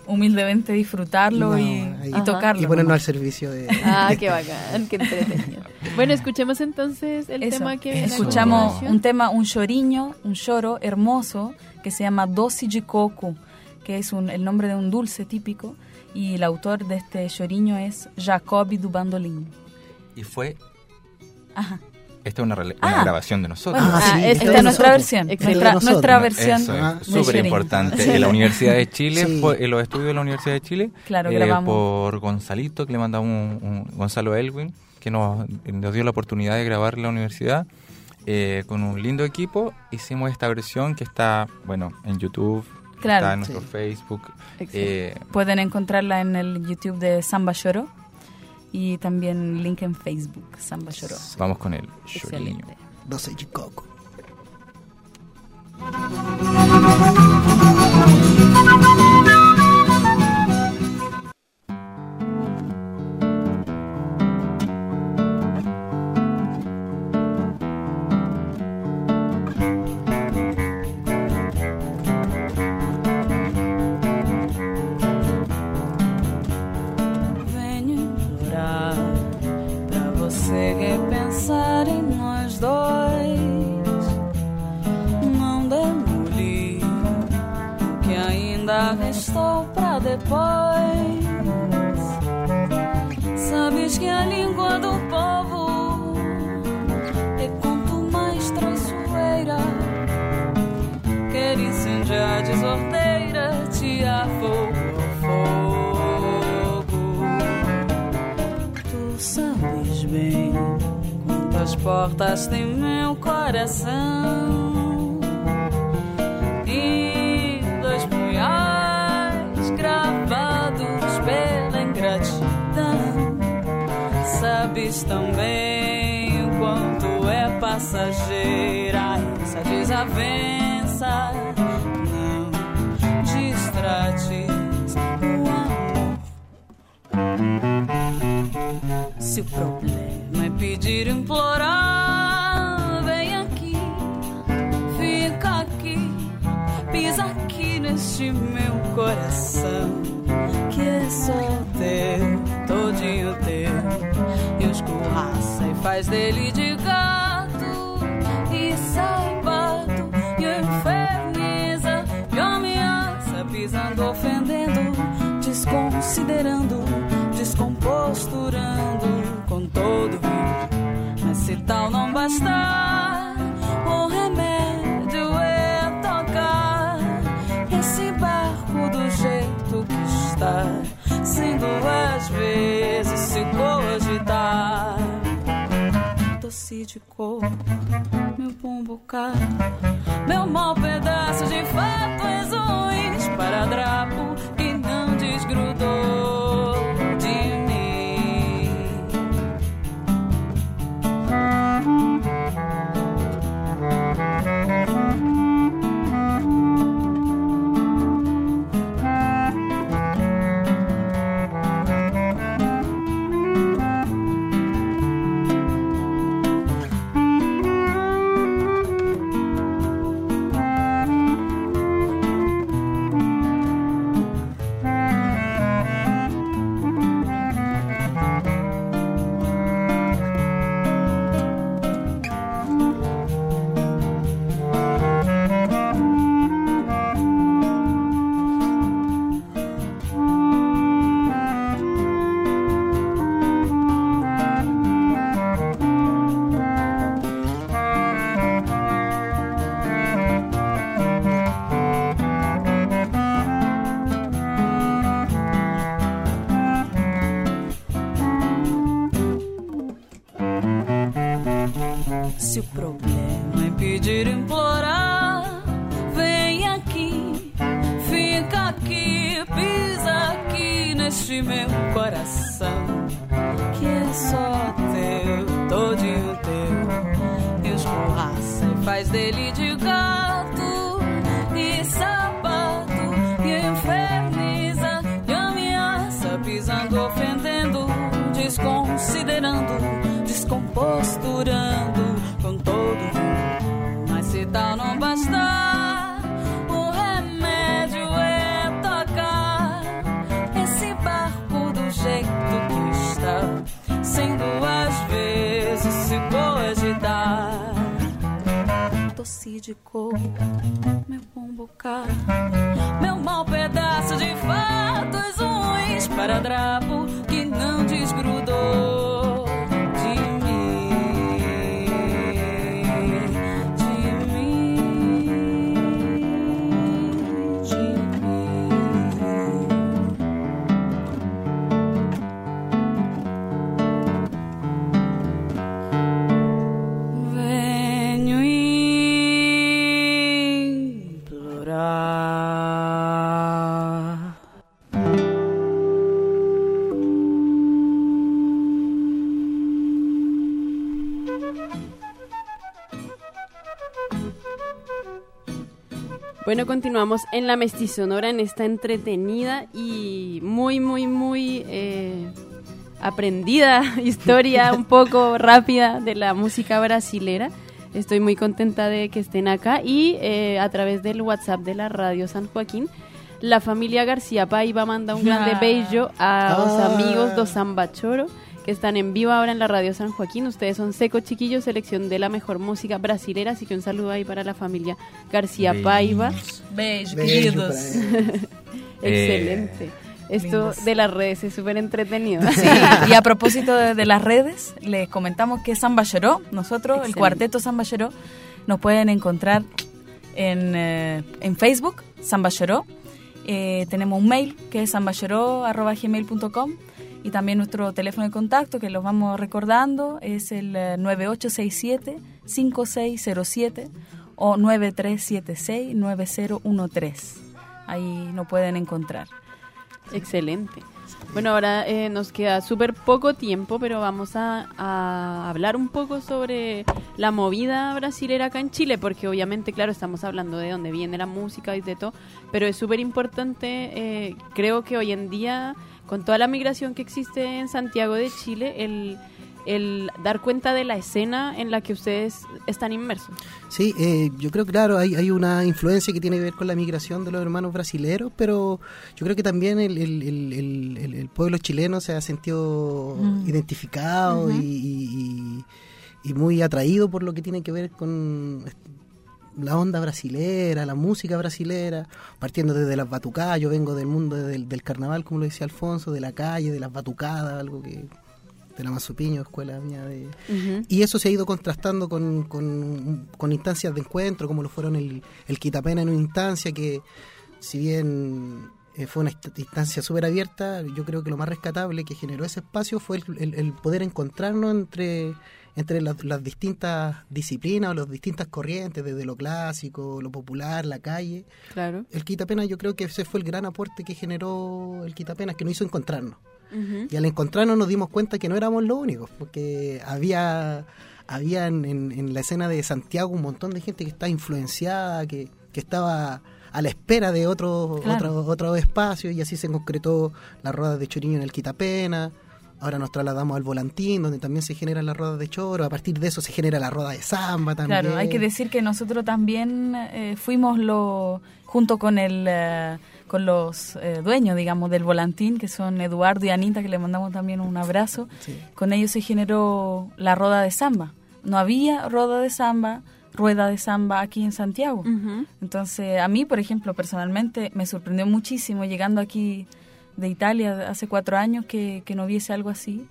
humildemente disfrutarlo No, y, ahí- y tocarlo. Y ponernos al nomás. servicio de... Ah, qué bacán, qué entretenido. Bueno, escuchemos entonces el Eso. tema que viene a Escuchamos continuación. un tema, un choriño, un choro hermoso que se llama Doce de Coco, que es un, el nombre de un dulce típico, y el autor de este choriño es Jacobi do Bandolim. Y fue... Ajá. Esta es una, rele- una Ah. grabación de nosotros. Bueno, Ah, sí, esta esta es de nuestra nosotros. versión, Excelente. nuestra, Nosotros. nuestra versión. Eso Ah, es de súper Choriño. importante. En la Universidad de Chile, Sí. fue en los estudios de la Universidad de Chile, Claro, eh, grabamos. por Gonzalito, que le mandamos un, un- Gonzalo Elwin, que nos, nos dio la oportunidad de grabar en la universidad. Eh, con un lindo equipo hicimos esta versión que está, bueno, en YouTube, Claro. está en nuestro Sí. Facebook. Excelente. Eh, Pueden encontrarla en el YouTube de Samba Choró y también link en Facebook, Samba Choró. vamos con el choriño. Excelente. doce de coco. Venho implorar pra você repensar em nós dois. Não demolir o que ainda restou pra depois. Sabes que a língua do povo é quanto mais traiçoeira. Quer incendiar a desordeira, te afogo ao fogo. Tu sabes bem quantas portas tem meu coração e dois punhais gravados pela ingratidão. Sabes também o quanto é passageira essa desavença. Não distrates o amor. Se o problema é pedir, implorar, vem aqui, fica aqui, pisa aqui neste meu coração, que é só teu, todinho teu. E escorraça e faz dele de gato e sapato, e inferniza e ameaça, pisando, ofendendo, desconsiderando, descomposturando com todo rio. Mas se tal não bastar, o remédio é tocar esse barco do jeito que está, sendo às vezes se cogitar. Doce de cor, meu pombo-cá, meu mau pedaço de fato és um esparadrapo que não desgrudou de mim. Se o problema é pedir, implorar, vem aqui, fica aqui, pisa aqui neste meu coração, que é só teu, todinho teu. E escorraça e faz dele de gato e sapato, e inferniza e ameaça, pisando, ofendendo, desconsiderando, descomposturando com todo mundo. Mas se tal não bastar, o remédio é tocar lápice de cor, meu bom bocado, meu mau pedaço de fatos ruins, esparadrapo que não desgrudou de mim, de mim, de mim. Venho implorar. Bueno, continuamos en la Mestizonora, en esta entretenida y muy, muy, muy eh, aprendida historia un poco rápida de la música brasilera. Estoy muy contenta de que estén acá y eh, a través del WhatsApp de la Radio San Joaquín, la familia García Paiva manda un grande Ah. beijo a los Ah. amigos do Samba Choro que están en vivo ahora en la Radio San Joaquín. Ustedes son Seco Chiquillos, selección de la mejor música brasilera, así que un saludo ahí para la familia García Beijos. Paiva. Beijo, Beijo queridos. para- Excelente. Esto lindos. de las redes es súper entretenido. Sí, y a propósito de, de las redes, les comentamos que Samba Lloró, nosotros, Excelente. el cuarteto Samba Lloró, nos pueden encontrar en, eh, en Facebook, Samba Lloró. Eh, tenemos un mail que es sambayoló arroba gmail punto com y también nuestro teléfono de contacto, que los vamos recordando, es el eh, nueve ocho seis siete, cinco seis cero siete o nueve tres siete seis, nueve cero uno tres. Ahí nos pueden encontrar. Excelente. Bueno, ahora eh, nos queda súper poco tiempo, pero vamos a, a hablar un poco sobre la movida brasilera acá en Chile, porque obviamente, claro, estamos hablando de dónde viene la música y de todo, pero es súper importante, eh, creo que hoy en día, con toda la migración que existe en Santiago de Chile, el, el dar cuenta de la escena en la que ustedes están inmersos. Sí, eh, yo creo que claro, hay, hay una influencia que tiene que ver con la migración de los hermanos brasileros, pero yo creo que también el, el, el, el, el- el pueblo chileno se ha sentido Mm. identificado Ujú. y, y- y muy atraído por lo que tiene que ver con la onda brasilera, la música brasilera, partiendo desde las batucadas. Yo vengo del mundo del, del carnaval, como lo decía Alfonso, de la calle, de las batucadas, algo que de la Mazupiño, escuela mía de... Ujú. Y eso se ha ido contrastando con, con, con instancias de encuentro, como lo fueron el, el Quitapena en una instancia que, si bien eh, fue una inst- instancia súper abierta, yo creo que lo más rescatable que generó ese espacio fue el, el- el poder encontrarnos entre, entre las, las distintas disciplinas o las distintas corrientes, desde lo clásico, lo popular, la calle. Claro. El Quitapena, yo creo que ese fue el gran aporte que generó el Quitapena, que nos hizo encontrarnos. Ujú. Y al encontrarnos nos dimos cuenta que no éramos los únicos, porque había, había en, en- en la escena de Santiago un montón de gente que estaba influenciada, que, que estaba a la espera de otro, Claro. otro, otro espacio, y así se concretó las rodas de Choriño en el Quitapena. Ahora nos trasladamos al Volantín, donde también se generan las rodas de choro. A partir de eso se genera la roda de samba también. Claro, hay que decir que nosotros también eh, fuimos lo, junto con el eh, con los eh, dueños, digamos, del Volantín, que son Eduardo y Anita, que le mandamos también un abrazo. Sí. Con ellos se generó la roda de samba. No había roda de samba, rueda de samba aquí en Santiago. Ujú. Entonces, a mí, por ejemplo, personalmente, me sorprendió muchísimo llegando aquí de Italia hace cuatro años que, que no hubiese algo así,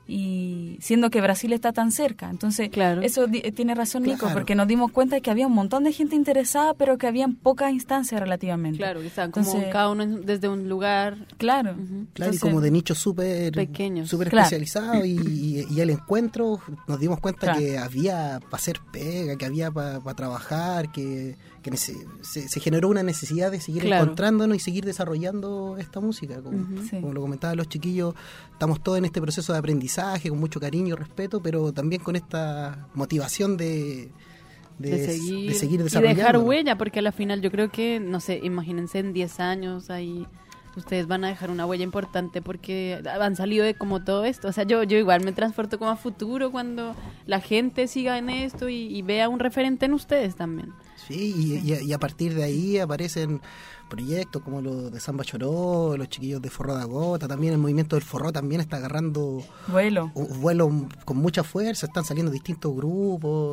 y siendo que Brasil está tan cerca. Entonces, Claro. eso di- tiene razón Nico, Claro. porque nos dimos cuenta de que había un montón de gente interesada, pero que habían pocas instancias relativamente. Claro, que están como Entonces- cada uno en- desde un lugar. Claro. Ujú. Claro, Entonces- y como de nichos súper Pequeños. súper Claro. especializados, y, y, y el encuentro nos dimos cuenta Claro. que había para hacer pega, que había para trabajar, que, que nece- se, se generó una necesidad de seguir Claro. encontrándonos y seguir desarrollando esta música. Como, Ujú. Sí. como lo comentaban los chiquillos, estamos todos en este proceso de aprendizaje, con mucho cariño y respeto, pero también con esta motivación de, de, de seguir, de seguir y desarrollando. dejar huella, porque a la final yo creo que, no sé, imagínense en diez años ahí ustedes van a dejar una huella importante porque han salido de como todo esto. O sea, yo, yo igual me transporto como a futuro cuando la gente siga en esto y, y vea un referente en ustedes también. Sí, y, y a- y a partir de ahí aparecen proyectos como los de Samba Choró, los chiquillos de Forró da Gota, también el movimiento del forró también está agarrando Vuelo. un vuelo con mucha fuerza, están saliendo distintos grupos,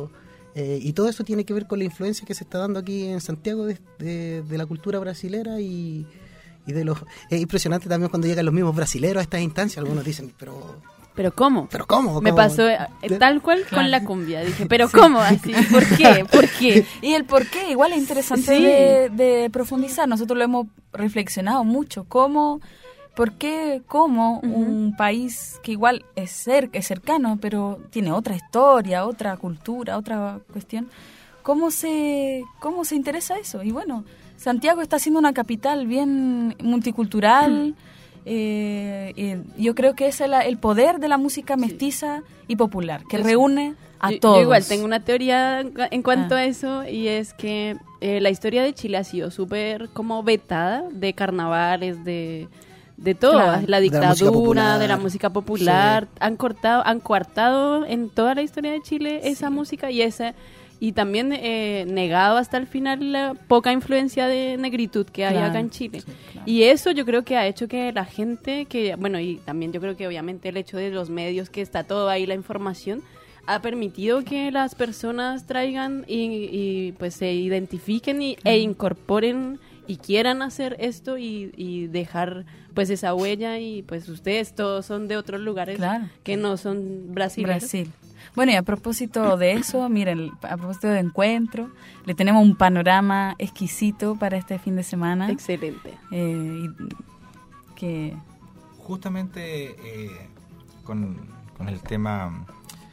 Eh, y todo eso tiene que ver con la influencia que se está dando aquí en Santiago de, de, de la cultura brasilera y, y de los... Es impresionante también cuando llegan los mismos brasileros a estas instancias. Algunos dicen, pero... ¿Pero cómo? ¿Pero cómo? Me ¿Cómo? pasó eh, tal cual Claro. con la cumbia. Dije, ¿pero cómo así? ¿Por qué? ¿Por qué? Y el por qué, igual es interesante Sí. de, de profundizar. Nosotros lo hemos reflexionado mucho. ¿Cómo, por qué, cómo Ujú. un país que igual es, cer es cercano, pero tiene otra historia, otra cultura, otra cuestión, cómo se, cómo se interesa eso? Y bueno, Santiago está siendo una capital bien multicultural. Eh, eh, yo creo que es el, el poder de la música mestiza y popular, que Yo- reúne a Yo- todos. Yo igual tengo una teoría en cu- en cuanto Ah. a eso, y es que eh, la historia de Chile ha sido súper como vetada de carnavales, de, de todo, Claro. la De la música dictadura, popular. de la música popular. Han cortado, han coartado en toda la historia de Chile esa música y esa y también eh, negado hasta el final la poca influencia de negritud que hay Claro. acá en Chile. Sí, claro. Y eso yo creo que ha hecho que la gente, que bueno, y también yo creo que obviamente el hecho de los medios, que está todo ahí la información, ha permitido que las personas traigan y, y, pues se identifiquen y, e incorporen y quieran hacer esto y, y dejar pues esa huella, y pues ustedes todos son de otros lugares Claro. que no son brasileños. Brasil. Bueno, y a propósito de eso, miren, a propósito de encuentro, le tenemos un panorama exquisito para este fin de semana. Excelente. Eh, y que Justamente eh, con, con el tema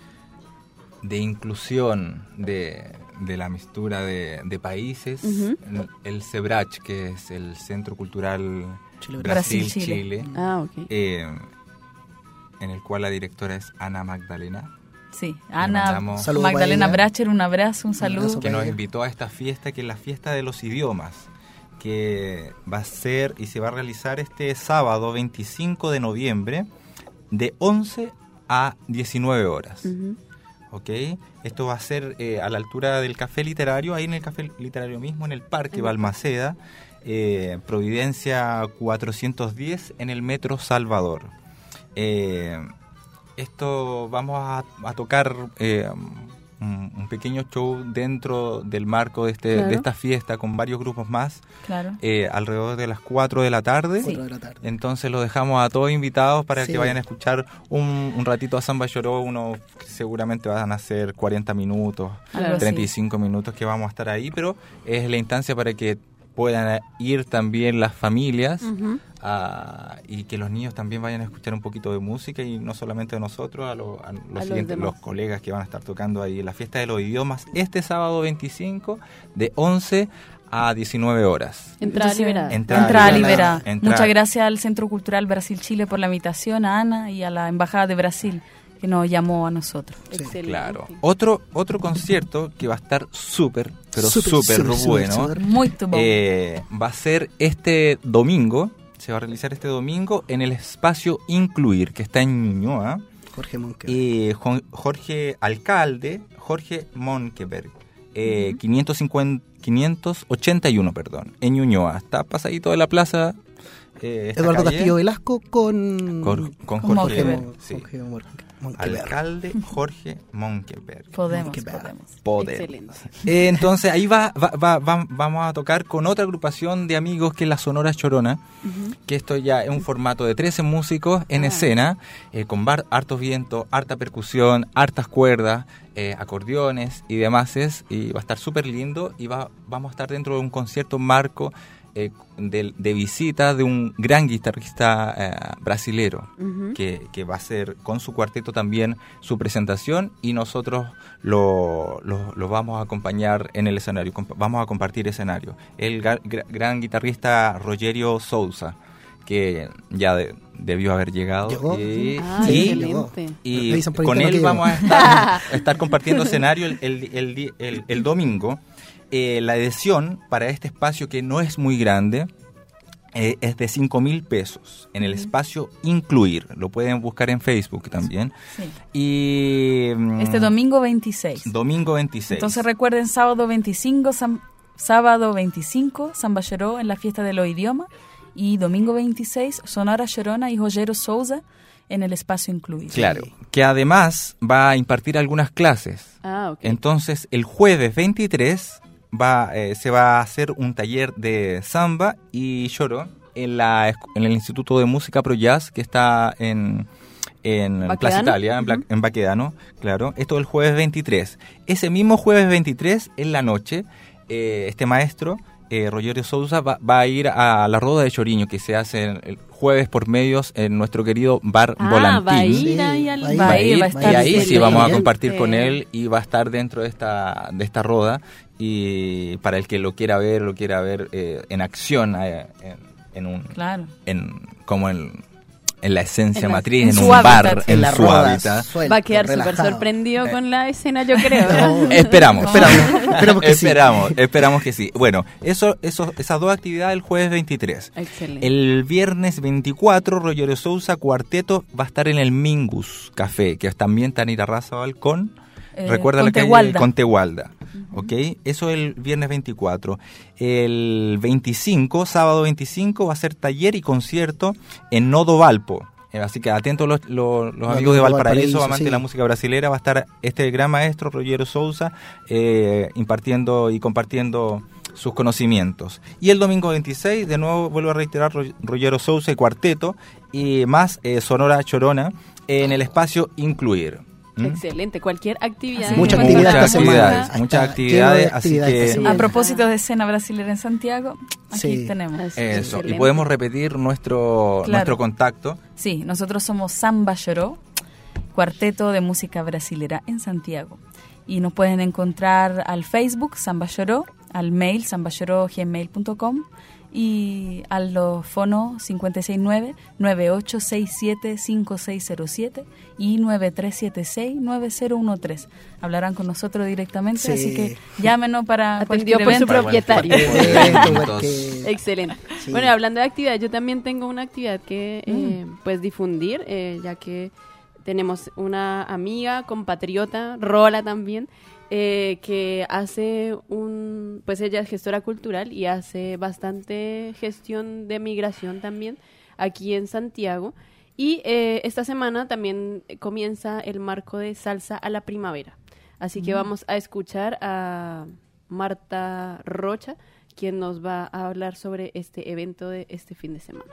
de inclusión de, de la mixtura de, de países, Ujú. el, el CEBRACH, que es el Centro Cultural Chile, Brasil-Chile, Brasil-Chile. Ah, ok. eh, en el cual la directora es Ana Magdalena, sí, Ana mandamos- Saludo Magdalena para ella. Bracher, un abrazo, un saludo. abrazo. que nos Vaya. invitó a esta fiesta, que es la fiesta de los idiomas, que va a ser y se va a realizar este sábado veinticinco de noviembre de once a diecinueve horas. Ujú. ¿Ok? Esto va a ser eh, a la altura del Café Literario, ahí en el Café Literario mismo, en el Parque Balmaceda, eh, Providencia cuatrocientos diez, en el Metro Salvador. Eh, esto vamos a, a tocar eh, un, un pequeño show dentro del marco de, este, Claro. de esta fiesta con varios grupos más, Claro. eh, alrededor de las cuatro de la tarde. Sí. cuatro de la tarde. Entonces los dejamos a todos invitados para Sí. que vayan a escuchar un, un ratito a Samba Lloró, uno que seguramente van a ser cuarenta minutos, Algo así. treinta y cinco minutos que vamos a estar ahí, pero es la instancia para que puedan ir también las familias Ujú. a- y que los niños también vayan a escuchar un poquito de música, y no solamente a nosotros, a, lo- a los, los siguientes, demás. los colegas que van a estar tocando ahí en la fiesta de los idiomas este sábado veinticinco de once a diecinueve horas. Entrada Entonces, liberada. Entrada Entrada liberada. liberada. Entrada. Muchas gracias al Centro Cultural Brasil-Chile por la invitación, a Ana y a la Embajada de Brasil que nos llamó a nosotros. Sí, Excelente. Claro. Otro otro concierto que va a estar súper, pero Súper, súper súper, súper, bueno, súper. Muy tu bon. eh, va a ser este domingo, se va a realizar este domingo en el espacio Incluir, que está en Ñuñoa. Jorge Monque. Eh, Jo- Jorge Alcalde, Jorge Monkeberg, eh, quinientos cincuenta, quinientos ochenta y uno, perdón, en Ñuñoa. Está pasadito de la plaza. eh, esta Eduardo calle, Castillo Velasco con, con, con con Jorge, Monkeberg. Mon- sí. Jorge Mon- Monkeberg. Alcalde Jorge Monkeberg. Podemos, Monkeberg. podemos. Poder. Excelente. Eh, entonces ahí va, va- va- va- vamos a tocar con otra agrupación de amigos que es la Sonora Chorona, que esto ya es un formato de trece músicos en Ah. escena, eh, con bar- hartos vientos, harta percusión, hartas cuerdas, eh, acordeones y demás, es, y va a estar súper lindo, y va, vamos a estar dentro de un concierto marco eh, de, de visita de un gran guitarrista eh, brasilero, Ujú. que, que va a hacer con su cuarteto también su presentación, y nosotros lo, lo- lo vamos a acompañar en el escenario, comp- vamos a compartir escenario. El ga- gra- gran guitarrista Rogerio Souza, que ya de- debió haber llegado. ¿Llegó? Y, Ah, y- excelente. y Me dicen por con interno él que vamos a estar, a estar compartiendo escenario el, el- el di- el- el domingo. Eh, la adhesión para este espacio, que no es muy grande, eh, es de cinco mil pesos en el espacio Incluir. Lo pueden buscar en Facebook también. Sí. Y mm, Este domingo veintiséis. domingo veintiséis. Entonces recuerden, sábado veinticinco, sam- sábado veinticinco, Samba Lloró en la fiesta de los idiomas, y domingo veintiséis, Sonora Chorona y Rogero Souza en el espacio incluido. Claro, que además va a impartir algunas clases. Ah, ok. Entonces, el jueves veintitrés va, eh, se va a hacer un taller de samba y choro en, la, en el Instituto de Música Pro Jazz, que está en, en Plaza Italia, en, Bla, uh-huh. en Baquedano, claro. Esto el jueves veintitrés. Ese mismo jueves veintitrés, en la noche, eh, este maestro, eh, Rogerio Sousa, va, va a ir a la Roda de Choriño, que se hace el, el jueves por medios en nuestro querido bar ah, Volantín. Va a ir ahí al... Va, va a ir, va a estar. Y ahí sí vamos a compartir sí. con él y va a estar dentro de esta, de esta roda. Y para el que lo quiera ver, lo quiera ver eh, en acción, eh, en, en un... Claro. En, como en, en la esencia en la, matriz, en, en su un hábitat, bar, en, en la su roda, hábitat. Suelto, va a quedar súper relajado. sorprendido Eh. con la escena, yo creo. No. Esperamos. Esperamos, esperamos que sí. Esperamos, esperamos que sí. Bueno, eso, eso, esas dos actividades el jueves veintitrés. Excelente. El viernes veinticuatro, Rogerio Sousa Cuarteto va a estar en el Mingus Café, que también está en Irarrázaval con... Eh, Recuerda la calle Contehualda. Contehualda. ¿Ok? Eso el viernes veinticuatro. El veinticinco, sábado veinticinco, va a ser taller y concierto en Nodo Valpo. Eh, así que atentos los, los, los amigos de Valparaíso, Valparaíso, amantes sí. de la música brasilera. Va a estar este gran maestro, Rogerio Sousa, eh, impartiendo y compartiendo sus conocimientos. Y el domingo veintiséis, de nuevo vuelvo a reiterar, Rogerio Sousa y Cuarteto, y más eh, Sonora Chorona en el espacio Incluir. ¿Mm? Excelente, cualquier actividad. Muchas actividades, actividades esta actividades, semana. muchas Hasta actividades, lleno de así actividades que... A propósito de escena brasilera en Santiago, aquí Sí. tenemos. Eso, Excelente. y podemos repetir nuestro, Claro. nuestro contacto. Sí, nosotros somos Samba Choró, cuarteto de música brasilera en Santiago. Y nos pueden encontrar al Facebook Samba Choró, al mail sambachoró gmail punto com y al fono cinco seis nueve, nueve ocho seis siete, cinco seis cero siete y nueve tres siete seis, nueve cero uno tres. Hablarán con nosotros directamente, Sí. así que llámenos para Atendido cualquier por su evento. propietario. Evento, porque- Excelente. Sí. Bueno, hablando de actividad, yo también tengo una actividad que eh, pues difundir, eh, ya que tenemos una amiga, compatriota, Rola también, eh, que hace un, pues ella es gestora cultural y hace bastante gestión de migración también aquí en Santiago. Y eh, esta semana también comienza el marco de Salsa a la Primavera. Así que vamos a escuchar a Marta Rocha, quien nos va a hablar sobre este evento de este fin de semana.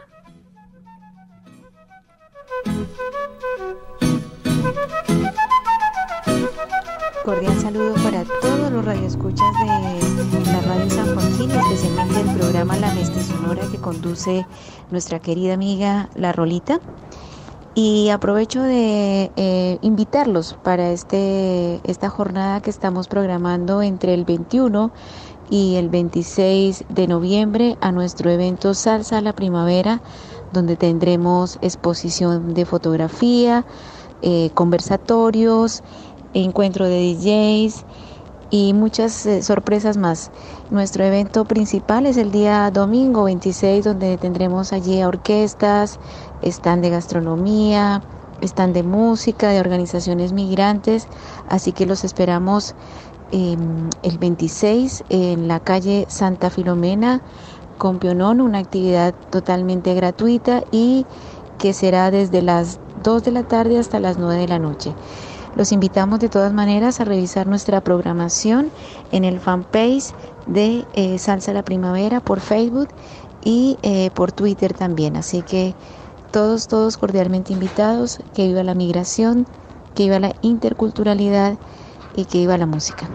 Cordial saludo para todos los radioescuchas de la Radio San Joaquín, especialmente el programa La Mestizonora que conduce nuestra querida amiga La Rolita. Y aprovecho de eh, invitarlos para este esta jornada que estamos programando entre el veintiuno y el veintiséis de noviembre a nuestro evento Salsa a la Primavera, donde tendremos exposición de fotografía, eh, conversatorios, encuentro de D Js y muchas eh, sorpresas más. Nuestro evento principal es el día domingo veintiséis, donde tendremos allí a orquestas, stand de gastronomía, stand de música, de organizaciones migrantes, así que los esperamos eh, el veintiséis en la calle Santa Filomena con Pionón, una actividad totalmente gratuita y que será desde las dos de la tarde hasta las nueve de la noche. Los invitamos de todas maneras a revisar nuestra programación en el fanpage de eh, Salsa a la Primavera por Facebook y eh, por Twitter también. Así que todos, todos cordialmente invitados, que viva la migración, que viva la interculturalidad y que viva la música.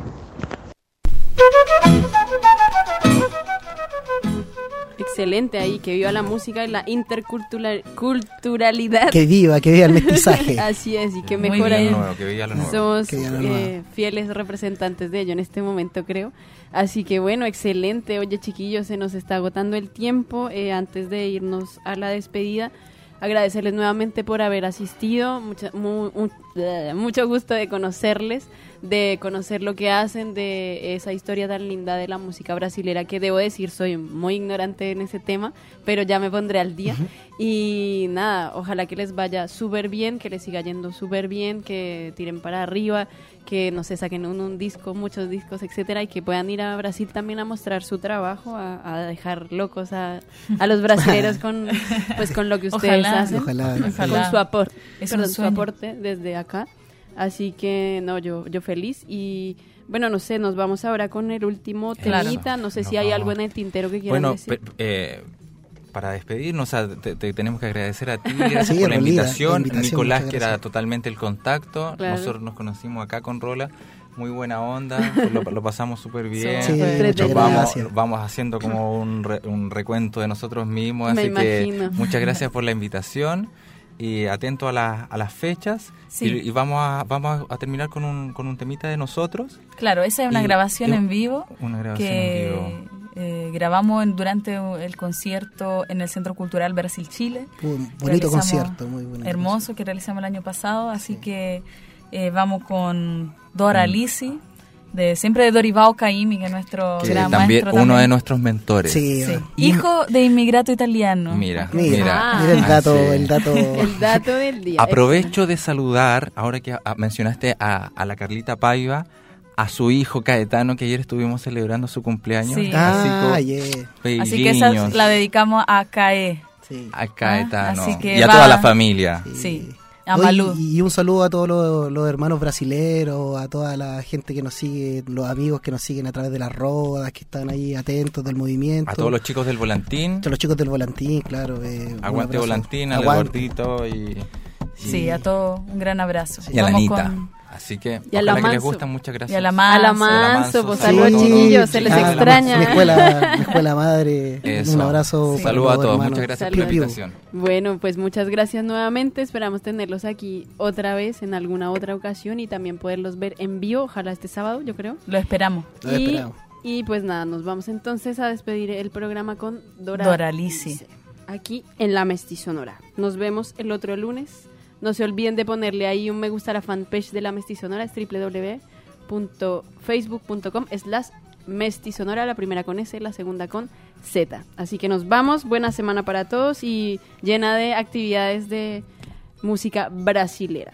Excelente ahí, que viva la música y la interculturalidad. Que viva, que viva el mestizaje. Así es, y que Muy mejor bien. ahí Lo nuevo, que veía lo nuevo. somos Que viva lo eh, nuevo. fieles representantes de ello en este momento, creo. Así que bueno, excelente. Oye, chiquillos, se nos está agotando el tiempo. Eh, antes de irnos a la despedida, agradecerles nuevamente por haber asistido. Mucha, mu- mu- bleh, mucho gusto de conocerles, de conocer lo que hacen, de esa historia tan linda de la música brasilera, que debo decir, soy muy ignorante en ese tema, pero ya me pondré al día. Y nada, ojalá que les vaya súper bien, que les siga yendo súper bien, que tiren para arriba, que no sé, saquen un, un disco, muchos discos, etcétera, y que puedan ir a Brasil también a mostrar su trabajo, a, a dejar locos a, a los brasileños con pues con lo que ustedes Ojalá, hacen, ojalá. con su aporte, Es perdón, un su sueño. aporte desde acá. Así que no, yo yo feliz. Y bueno, no sé, nos vamos ahora con el último Claro. temita. No sé Nos si hay vamos. algo en el tintero que quieran Bueno, decir. pe- eh, para despedirnos, o sea, te, te tenemos que agradecer a ti, gracias Sí, por la Rolita, invitación. la invitación, Nicolás, muchas que era gracias. totalmente el contacto. Claro. Nosotros nos conocimos acá con Rola. Muy buena onda, lo, lo pasamos súper bien. Sí, Súper muchas Nos vamos, gracias. vamos haciendo como un, re- un recuento de nosotros mismos, Me así que imagino. muchas gracias por la invitación y atento a, la- a las fechas. Sí. Y, y vamos a vamos a terminar con un, con un temita de nosotros, Claro, esa es una Y- grabación y- en vivo una grabación en que vivo. eh, grabamos en- durante el concierto en el Centro Cultural Brasil-Chile. Un bonito Realizamos- concierto, muy bonito. Hermoso, que realizamos el año pasado, así que eh, vamos con Dora Mm. Lisi, de, siempre de Dorival Caymmi, que es nuestro que gran también maestro. uno también. de nuestros mentores. Sí, Sí. ah, Hijo de inmigrato italiano. Mira, Mira, mira. Ah. mira el dato, Ah, sí. el dato. El dato del día. Aprovecho de saludar, ahora que a- mencionaste a, a la Carlita Paiva, a su hijo Caetano, que ayer estuvimos celebrando su cumpleaños. Sí. Ah, Así yeah. que, Así que esa pequeños, la dedicamos a Cae. Sí. a Caetano Ah, así que y a va- toda la familia. Sí. A Oye, Malú. y, y un saludo a todos los, los hermanos brasileros, a toda la gente que nos sigue, los amigos que nos siguen a través de las rodas, que están ahí atentos del movimiento. A todos los chicos del Volantín, A los chicos del Volantín, claro. eh, un aguante abrazo. Volantín, al Aguante. gordito y, y, Sí, a todos un gran abrazo. y a la Vamos Anita. con- Así que Y a la ojalá que les Manso. gustan, muchas gracias. Y a la A Manso. la Manso, pues Sí. saludos Sí, chiquillos, se les ah, extraña. Mi escuela, mi escuela madre, Eso. un abrazo. Sí. para Saludos a los todos, hermanos. muchas gracias Saludos. por la invitación. Bueno, pues muchas gracias nuevamente. Esperamos tenerlos aquí otra vez en alguna otra ocasión y también poderlos ver en vivo, ojalá este sábado, yo creo. Lo esperamos. Lo y, esperamos. y pues nada, nos vamos entonces a despedir el programa con Dora, Dora Lisi. aquí en La Mestizonora. Nos vemos el otro lunes. No se olviden de ponerle ahí un me gusta a la fanpage de La Mestizonora, es doble u doble u doble u punto facebook punto com slash Mestizonora, la primera con S, la segunda con Z. Así que nos vamos, buena semana para todos y llena de actividades de música brasilera.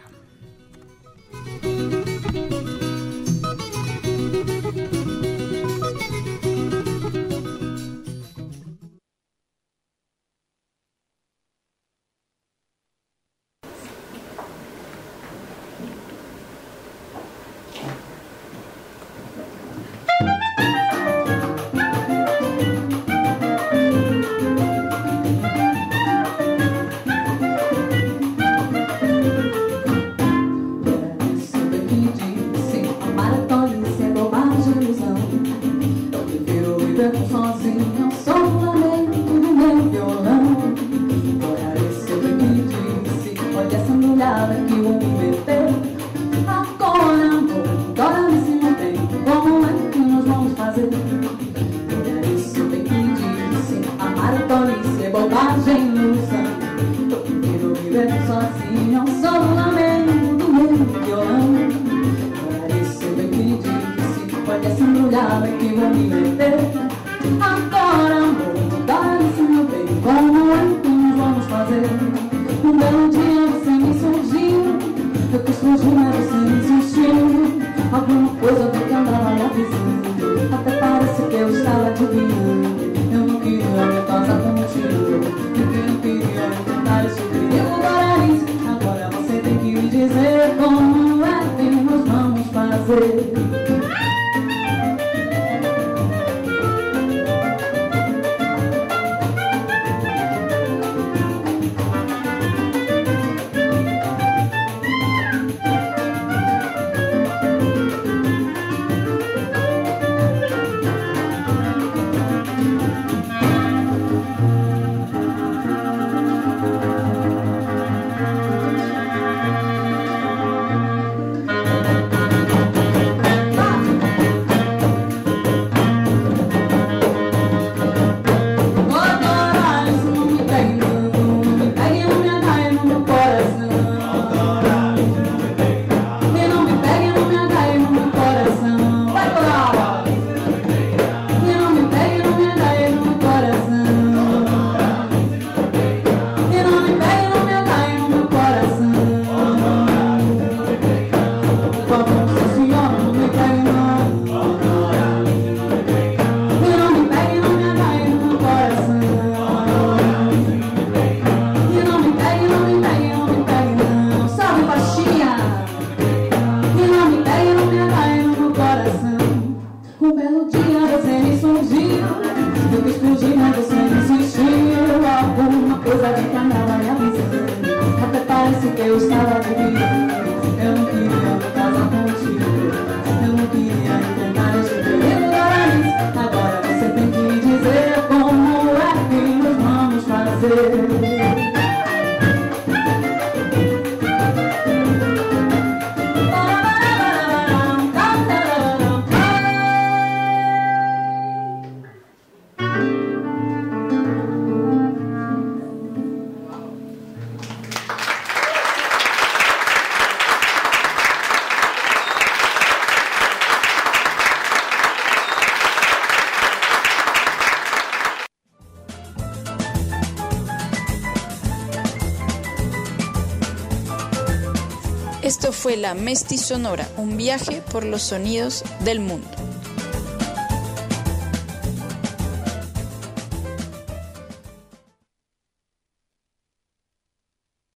Esto fue la Mestizonora, un viaje por los sonidos del mundo.